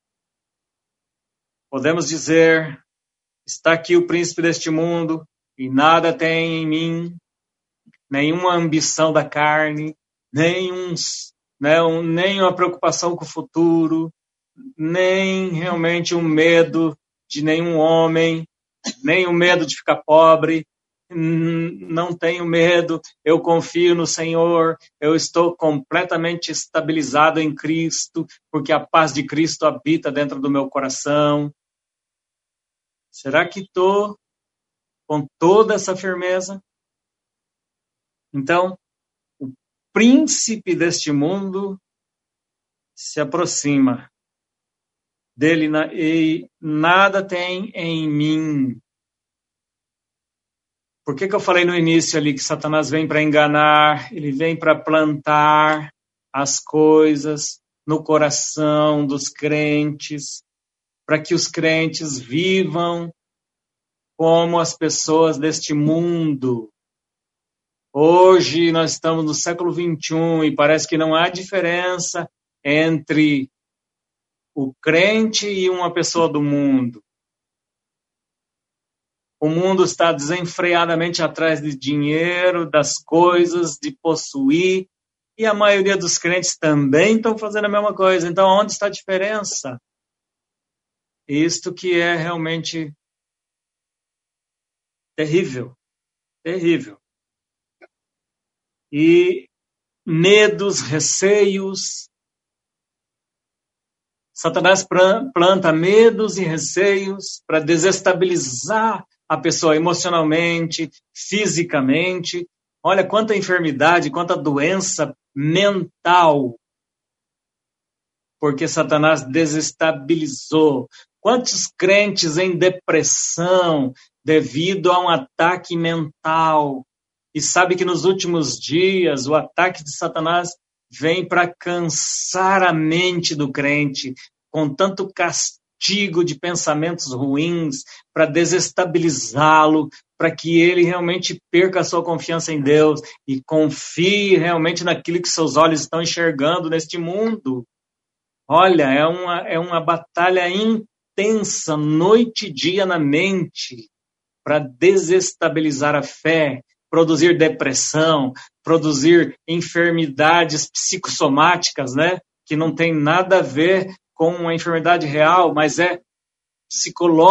podemos dizer, está aqui o príncipe deste mundo e nada tem em mim, nenhuma ambição da carne, nenhum, né, um, nem uma preocupação com o futuro, nem realmente um medo de nenhum homem, nem o medo de ficar pobre, não tenho medo, eu confio no Senhor, eu estou completamente estabilizado em Cristo, porque a paz de Cristo habita dentro do meu coração. Será que estou com toda essa firmeza? Então, o príncipe deste mundo se aproxima dele e nada tem em mim. Por que que eu falei no início ali que Satanás vem para enganar, ele vem para plantar as coisas no coração dos crentes, para que os crentes vivam como as pessoas deste mundo. Hoje nós estamos no século vinte e um e parece que não há diferença entre o crente e uma pessoa do mundo. O mundo está desenfreadamente atrás de dinheiro, das coisas, de possuir, e a maioria dos crentes também estão fazendo a mesma coisa. Então, onde está a diferença? Isto que é realmente terrível, terrível. E medos, receios. Satanás planta medos e receios para desestabilizar a pessoa emocionalmente, fisicamente. Olha quanta enfermidade, quanta doença mental, porque Satanás desestabilizou. Quantos crentes em depressão devido a um ataque mental? E sabe que nos últimos dias o ataque de Satanás vem para cansar a mente do crente, com tanto castigo de pensamentos ruins, para desestabilizá-lo, para que ele realmente perca a sua confiança em Deus e confie realmente naquilo que seus olhos estão enxergando neste mundo. Olha, é uma, é uma batalha intensa, noite e dia na mente, para desestabilizar a fé, produzir depressão, produzir enfermidades psicossomáticas, né? Que não tem nada a ver com uma enfermidade real, mas é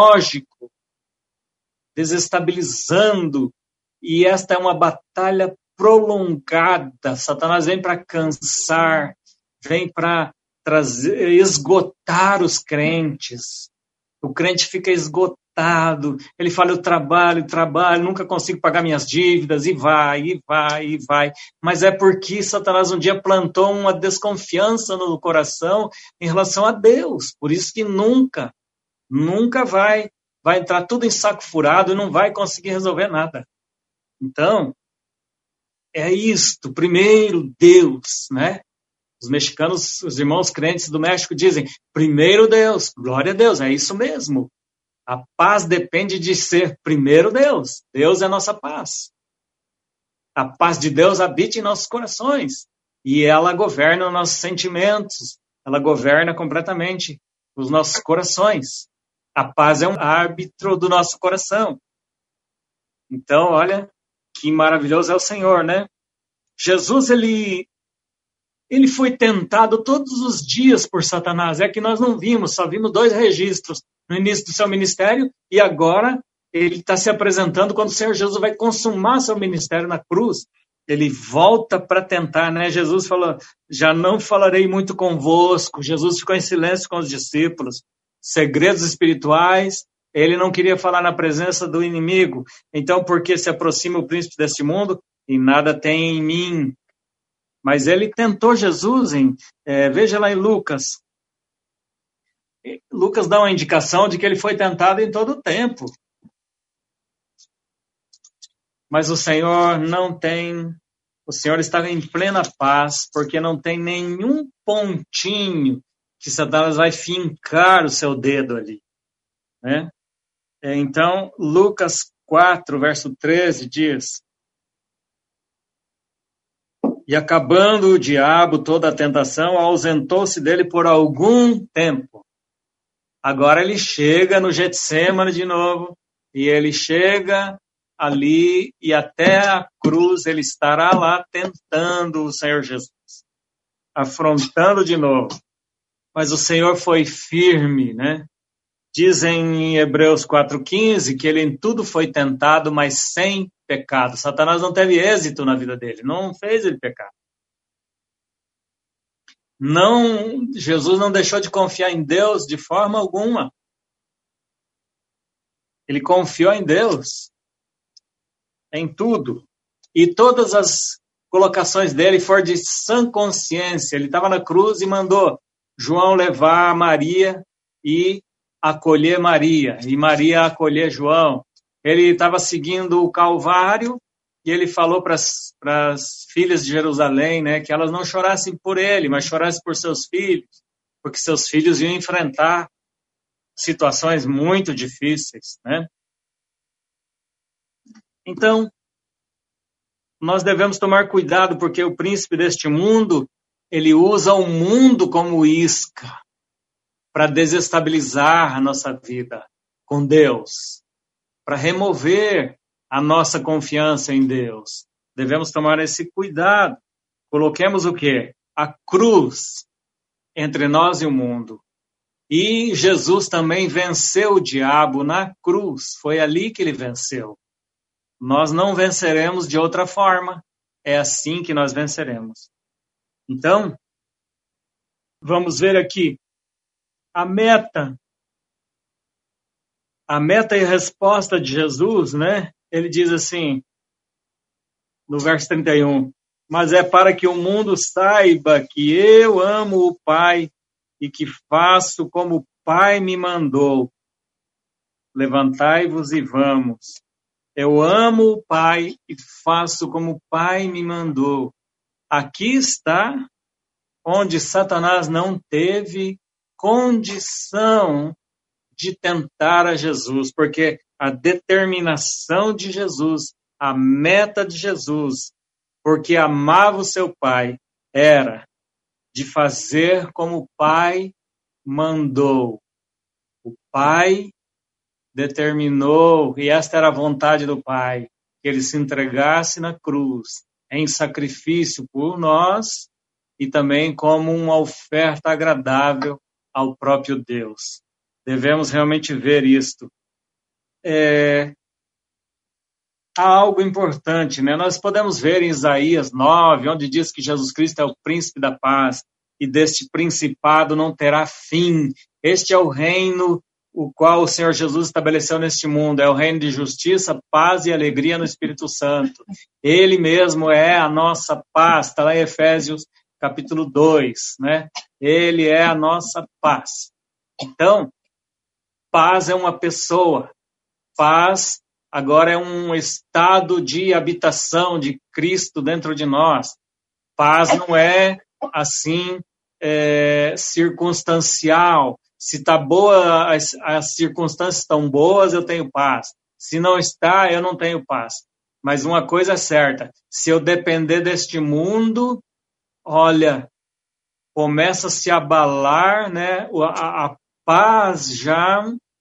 psicológico, desestabilizando. E esta é uma batalha prolongada. Satanás vem para cansar, vem para trazer, esgotar os crentes. O crente fica esgotado, ele fala, eu trabalho, trabalho, nunca consigo pagar minhas dívidas, e vai, e vai, e vai. Mas é porque Satanás um dia plantou uma desconfiança no coração em relação a Deus. Por isso que nunca, nunca vai, vai entrar tudo em saco furado e não vai conseguir resolver nada. Então, é isto, primeiro Deus, né? Os mexicanos, os irmãos crentes do México dizem, primeiro Deus, glória a Deus, é isso mesmo. A paz depende de ser primeiro Deus. Deus é a nossa paz. A paz de Deus habita em nossos corações. E ela governa os nossos sentimentos. Ela governa completamente os nossos corações. A paz é um árbitro do nosso coração. Então, olha, que maravilhoso é o Senhor, né? Jesus, ele... Ele foi tentado todos os dias por Satanás. É que nós não vimos, só vimos dois registros no início do seu ministério e agora ele está se apresentando quando o Senhor Jesus vai consumar seu ministério na cruz. Ele volta para tentar, né? Jesus falou, já não falarei muito convosco. Jesus ficou em silêncio com os discípulos. Segredos espirituais, ele não queria falar na presença do inimigo. Então, porque se aproxima o príncipe deste mundo e nada tem em mim. Mas ele tentou Jesus, em, é, veja lá em Lucas. Lucas dá uma indicação de que ele foi tentado em todo o tempo. Mas o Senhor não tem, o Senhor está em plena paz, porque não tem nenhum pontinho que Satanás vai fincar o seu dedo ali. Né? Então, Lucas quatro, verso treze diz... E acabando o diabo toda a tentação, ausentou-se dele por algum tempo. Agora ele chega no Getsêmani de novo, e ele chega ali, e até a cruz ele estará lá tentando o Senhor Jesus, afrontando de novo. Mas o Senhor foi firme, né? Dizem em Hebreus quatro, quinze, que ele em tudo foi tentado, mas sem pecado. Satanás não teve êxito na vida dele, não fez ele pecar. Não, Jesus não deixou de confiar em Deus de forma alguma. Ele confiou em Deus em tudo. E todas as colocações dele foram de sã consciência. Ele estava na cruz e mandou João levar Maria e acolher Maria, e Maria acolher João. Ele estava seguindo o Calvário e ele falou para as filhas de Jerusalém, né, que elas não chorassem por ele, mas chorassem por seus filhos, porque seus filhos iam enfrentar situações muito difíceis, né? Então, nós devemos tomar cuidado, porque o príncipe deste mundo, ele usa o mundo como isca para desestabilizar a nossa vida com Deus, para remover a nossa confiança em Deus. Devemos tomar esse cuidado. Coloquemos o quê? A cruz entre nós e o mundo. E Jesus também venceu o diabo na cruz. Foi ali que ele venceu. Nós não venceremos de outra forma. É assim que nós venceremos. Então, vamos ver aqui a meta. A meta e a resposta de Jesus, né? Ele diz assim, no verso trinta e um, mas é para que o mundo saiba que eu amo o Pai e que faço como o Pai me mandou. Levantai-vos e vamos. Eu amo o Pai e faço como o Pai me mandou. Aqui está onde Satanás não teve condição de tentar a Jesus, porque a determinação de Jesus, a meta de Jesus, porque amava o seu Pai, era de fazer como o Pai mandou. O Pai determinou, e esta era a vontade do Pai, que ele se entregasse na cruz, em sacrifício por nós, e também como uma oferta agradável ao próprio Deus. Devemos realmente ver isto. É... há algo importante, né? Nós podemos ver em Isaías nove, onde diz que Jesus Cristo é o príncipe da paz, e deste principado não terá fim. Este é o reino o qual o Senhor Jesus estabeleceu neste mundo, é o reino de justiça, paz e alegria no Espírito Santo. Ele mesmo é a nossa paz, está lá em Efésios capítulo dois, né? Ele é a nossa paz. Então, paz é uma pessoa, paz agora é um estado de habitação de Cristo dentro de nós. Paz não é assim, é, circunstancial. Se está boa, as, as circunstâncias estão boas, eu tenho paz. Se não está, eu não tenho paz. Mas uma coisa é certa, se eu depender deste mundo, olha, começa a se abalar, né? A, a paz já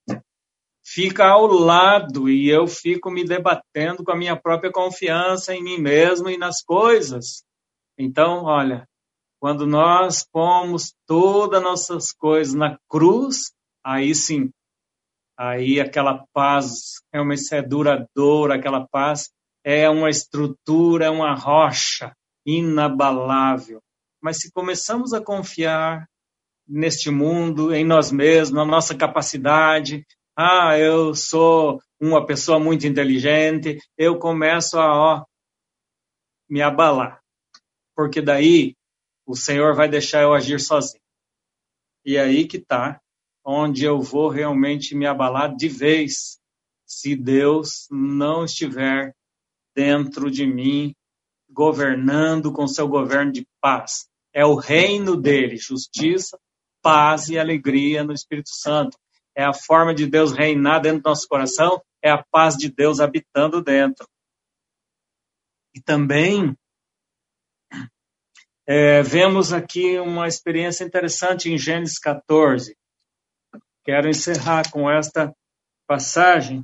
fica ao lado e eu fico me debatendo com a minha própria confiança em mim mesmo e nas coisas. Então, olha, quando nós pomos todas as nossas coisas na cruz, aí sim, aí aquela paz realmente é duradoura, aquela paz é uma estrutura, é uma rocha inabalável. Mas se começamos a confiar neste mundo, em nós mesmos, na nossa capacidade, ah, eu sou uma pessoa muito inteligente, eu começo a ó, me abalar, porque daí o Senhor vai deixar eu agir sozinho. E aí que está, onde eu vou realmente me abalar de vez, se Deus não estiver dentro de mim, governando com seu governo de paz. É o reino dele, justiça, paz e alegria no Espírito Santo. É a forma de Deus reinar dentro do nosso coração, é a paz de Deus habitando dentro. E também é, vemos aqui uma experiência interessante em Gênesis catorze. Quero encerrar com esta passagem.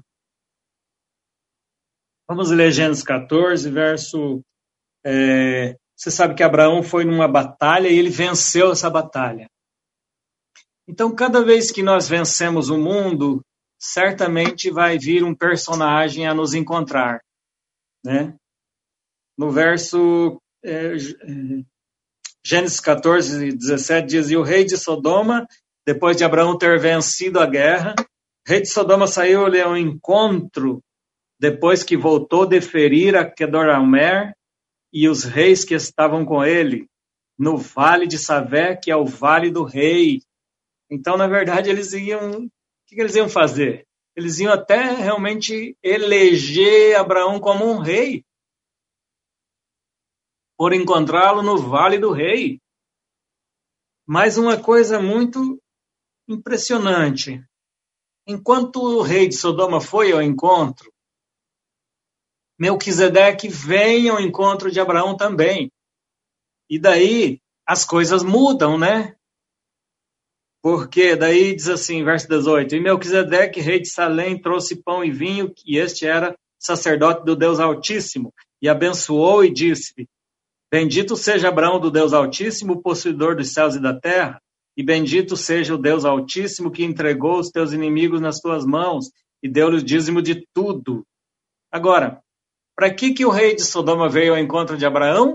Vamos ler Gênesis catorze, verso... É, você sabe que Abraão foi numa batalha e ele venceu essa batalha. Então, cada vez que nós vencemos o mundo, certamente vai vir um personagem a nos encontrar, né? No verso é, Gênesis catorze, dezessete diz, e o rei de Sodoma, depois de Abraão ter vencido a guerra, o rei de Sodoma saiu-lhe ao encontro, depois que voltou de ferir a Quedorlaomer e os reis que estavam com ele, no vale de Savé, que é o vale do rei. Então, na verdade, eles iam... O que eles iam fazer? Eles iam até realmente eleger Abraão como um rei, por encontrá-lo no Vale do Rei. Mas uma coisa muito impressionante. Enquanto o rei de Sodoma foi ao encontro, Melquisedeque vem ao encontro de Abraão também. E daí as coisas mudam, né? Porque daí diz assim, verso dezoito, e Melquisedeque, rei de Salém, trouxe pão e vinho, e este era sacerdote do Deus Altíssimo, e abençoou e disse, bendito seja Abraão do Deus Altíssimo, possuidor dos céus e da terra, e bendito seja o Deus Altíssimo que entregou os teus inimigos nas tuas mãos, e deu-lhe o dízimo de tudo. Agora, para que, que o rei de Sodoma veio ao encontro de Abraão?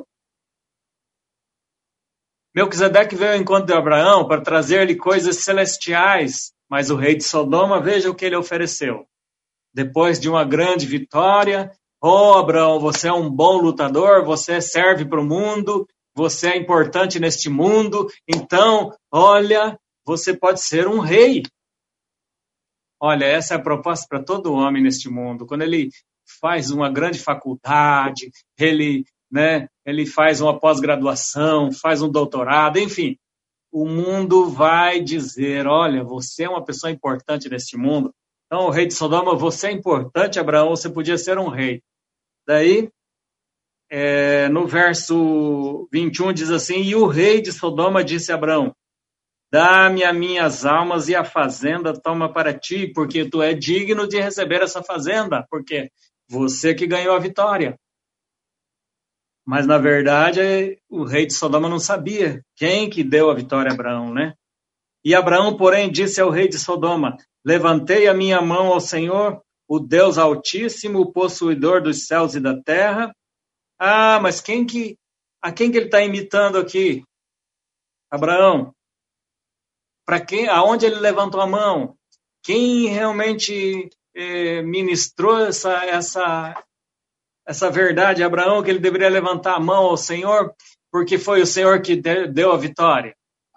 Melquisedeque veio ao encontro de Abraão para trazer-lhe coisas celestiais, mas o rei de Sodoma, veja o que ele ofereceu. Depois de uma grande vitória, oh, Abraão, você é um bom lutador, você serve para o mundo, você é importante neste mundo, então, olha, você pode ser um rei. Olha, essa é a proposta para todo homem neste mundo. Quando ele faz uma grande faculdade, ele... Né? Ele faz uma pós-graduação, faz um doutorado, enfim, o mundo vai dizer, olha, você é uma pessoa importante neste mundo, então o rei de Sodoma, você é importante, Abraão, você podia ser um rei. Daí, é, no verso vinte e um diz assim, e o rei de Sodoma disse a Abraão, dá-me as minhas almas e a fazenda toma para ti, porque tu é digno de receber essa fazenda, porque você que ganhou a vitória. Mas, na verdade, o rei de Sodoma não sabia quem que deu a vitória a Abraão, né? E Abraão, porém, disse ao rei de Sodoma, levantei a minha mão ao Senhor, o Deus Altíssimo, o possuidor dos céus e da terra. Ah, mas quem que, a quem que ele está imitando aqui? Abraão. Para quem, aonde ele levantou a mão? Quem realmente eh, ministrou essa, essa, essa verdade a Abraão, que ele deveria levantar a mão ao Senhor, porque foi o Senhor que de, deu a vitória?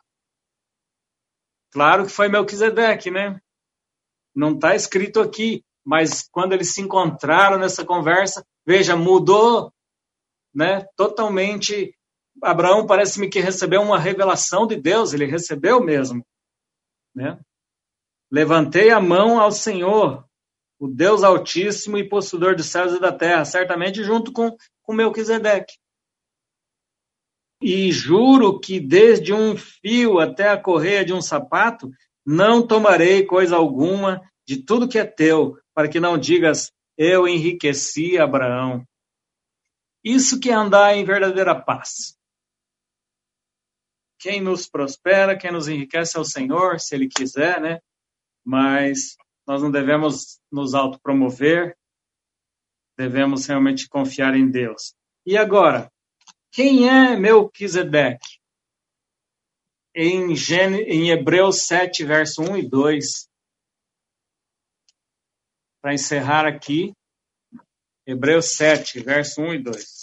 Claro que foi Melquisedeque, né? Não está escrito aqui, mas quando eles se encontraram nessa conversa, veja, mudou, né, totalmente. Abraão parece-me que recebeu uma revelação de Deus, ele recebeu mesmo, né? Levantei a mão ao Senhor, o Deus Altíssimo e possuidor dos céus e da terra, certamente junto com, com Melquisedeque. E juro que desde um fio até a correia de um sapato, não tomarei coisa alguma de tudo que é teu, para que não digas, eu enriqueci Abraão. Isso que é andar em verdadeira paz. Quem nos prospera, quem nos enriquece é o Senhor, se Ele quiser, né? Mas nós não devemos nos autopromover, devemos realmente confiar em Deus. E agora, quem é Melquisedeque? Em, Gên... em Hebreus sete, verso um e dois, para encerrar aqui, Hebreus sete, verso um e dois.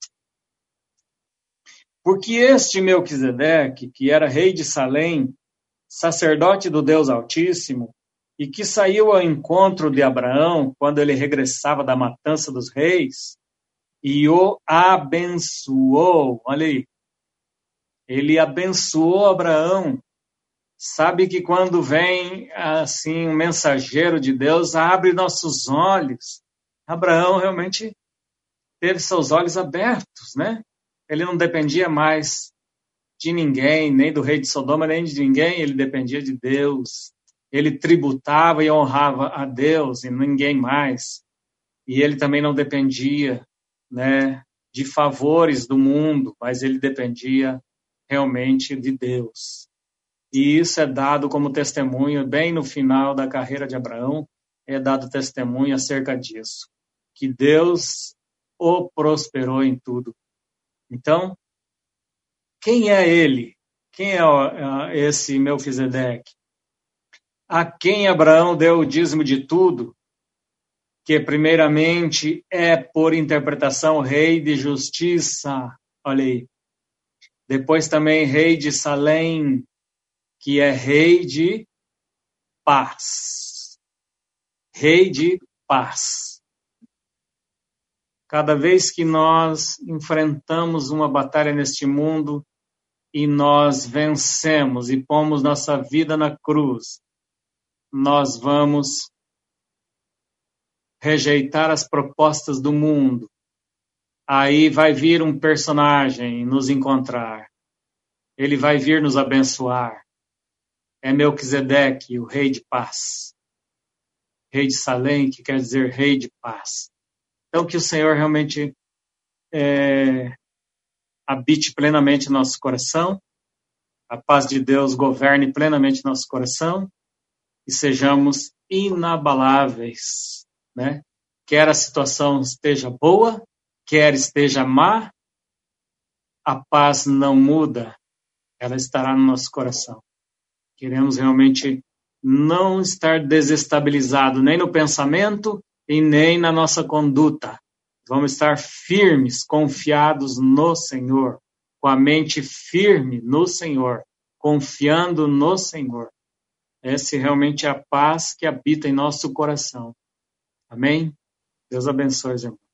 Porque este Melquisedeque, que era rei de Salém, sacerdote do Deus Altíssimo, e que saiu ao encontro de Abraão quando ele regressava da matança dos reis, e o abençoou. Olha aí. Ele abençoou Abraão. Sabe que quando vem assim um mensageiro de Deus, abre nossos olhos. Abraão realmente teve seus olhos abertos, né? Ele não dependia mais de ninguém, nem do rei de Sodoma, nem de ninguém, ele dependia de Deus. Ele tributava e honrava a Deus e ninguém mais. E ele também não dependia, né, de favores do mundo, mas ele dependia realmente de Deus. E isso é dado como testemunho, bem no final da carreira de Abraão, é dado testemunho acerca disso, que Deus o prosperou em tudo. Então, quem é ele? Quem é esse Melquisedeque? A quem Abraão deu o dízimo de tudo, que primeiramente é, por interpretação, rei de justiça. Olha aí. Depois também rei de Salém, que é rei de paz. Rei de paz. Cada vez que nós enfrentamos uma batalha neste mundo e nós vencemos e pomos nossa vida na cruz, nós vamos rejeitar as propostas do mundo. Aí vai vir um personagem nos encontrar. Ele vai vir nos abençoar. É Melquisedeque, o rei de paz. Rei de Salém, que quer dizer rei de paz. Então, que o Senhor realmente é, habite plenamente nosso coração, a paz de Deus governe plenamente nosso coração e sejamos inabaláveis, né? Quer a situação esteja boa, quer esteja má, a paz não muda, ela estará no nosso coração. Queremos realmente não estar desestabilizado nem no pensamento e nem na nossa conduta. Vamos estar firmes, confiados no Senhor, com a mente firme no Senhor, confiando no Senhor. Essa é realmente a paz que habita em nosso coração. Amém? Deus abençoe, irmãos.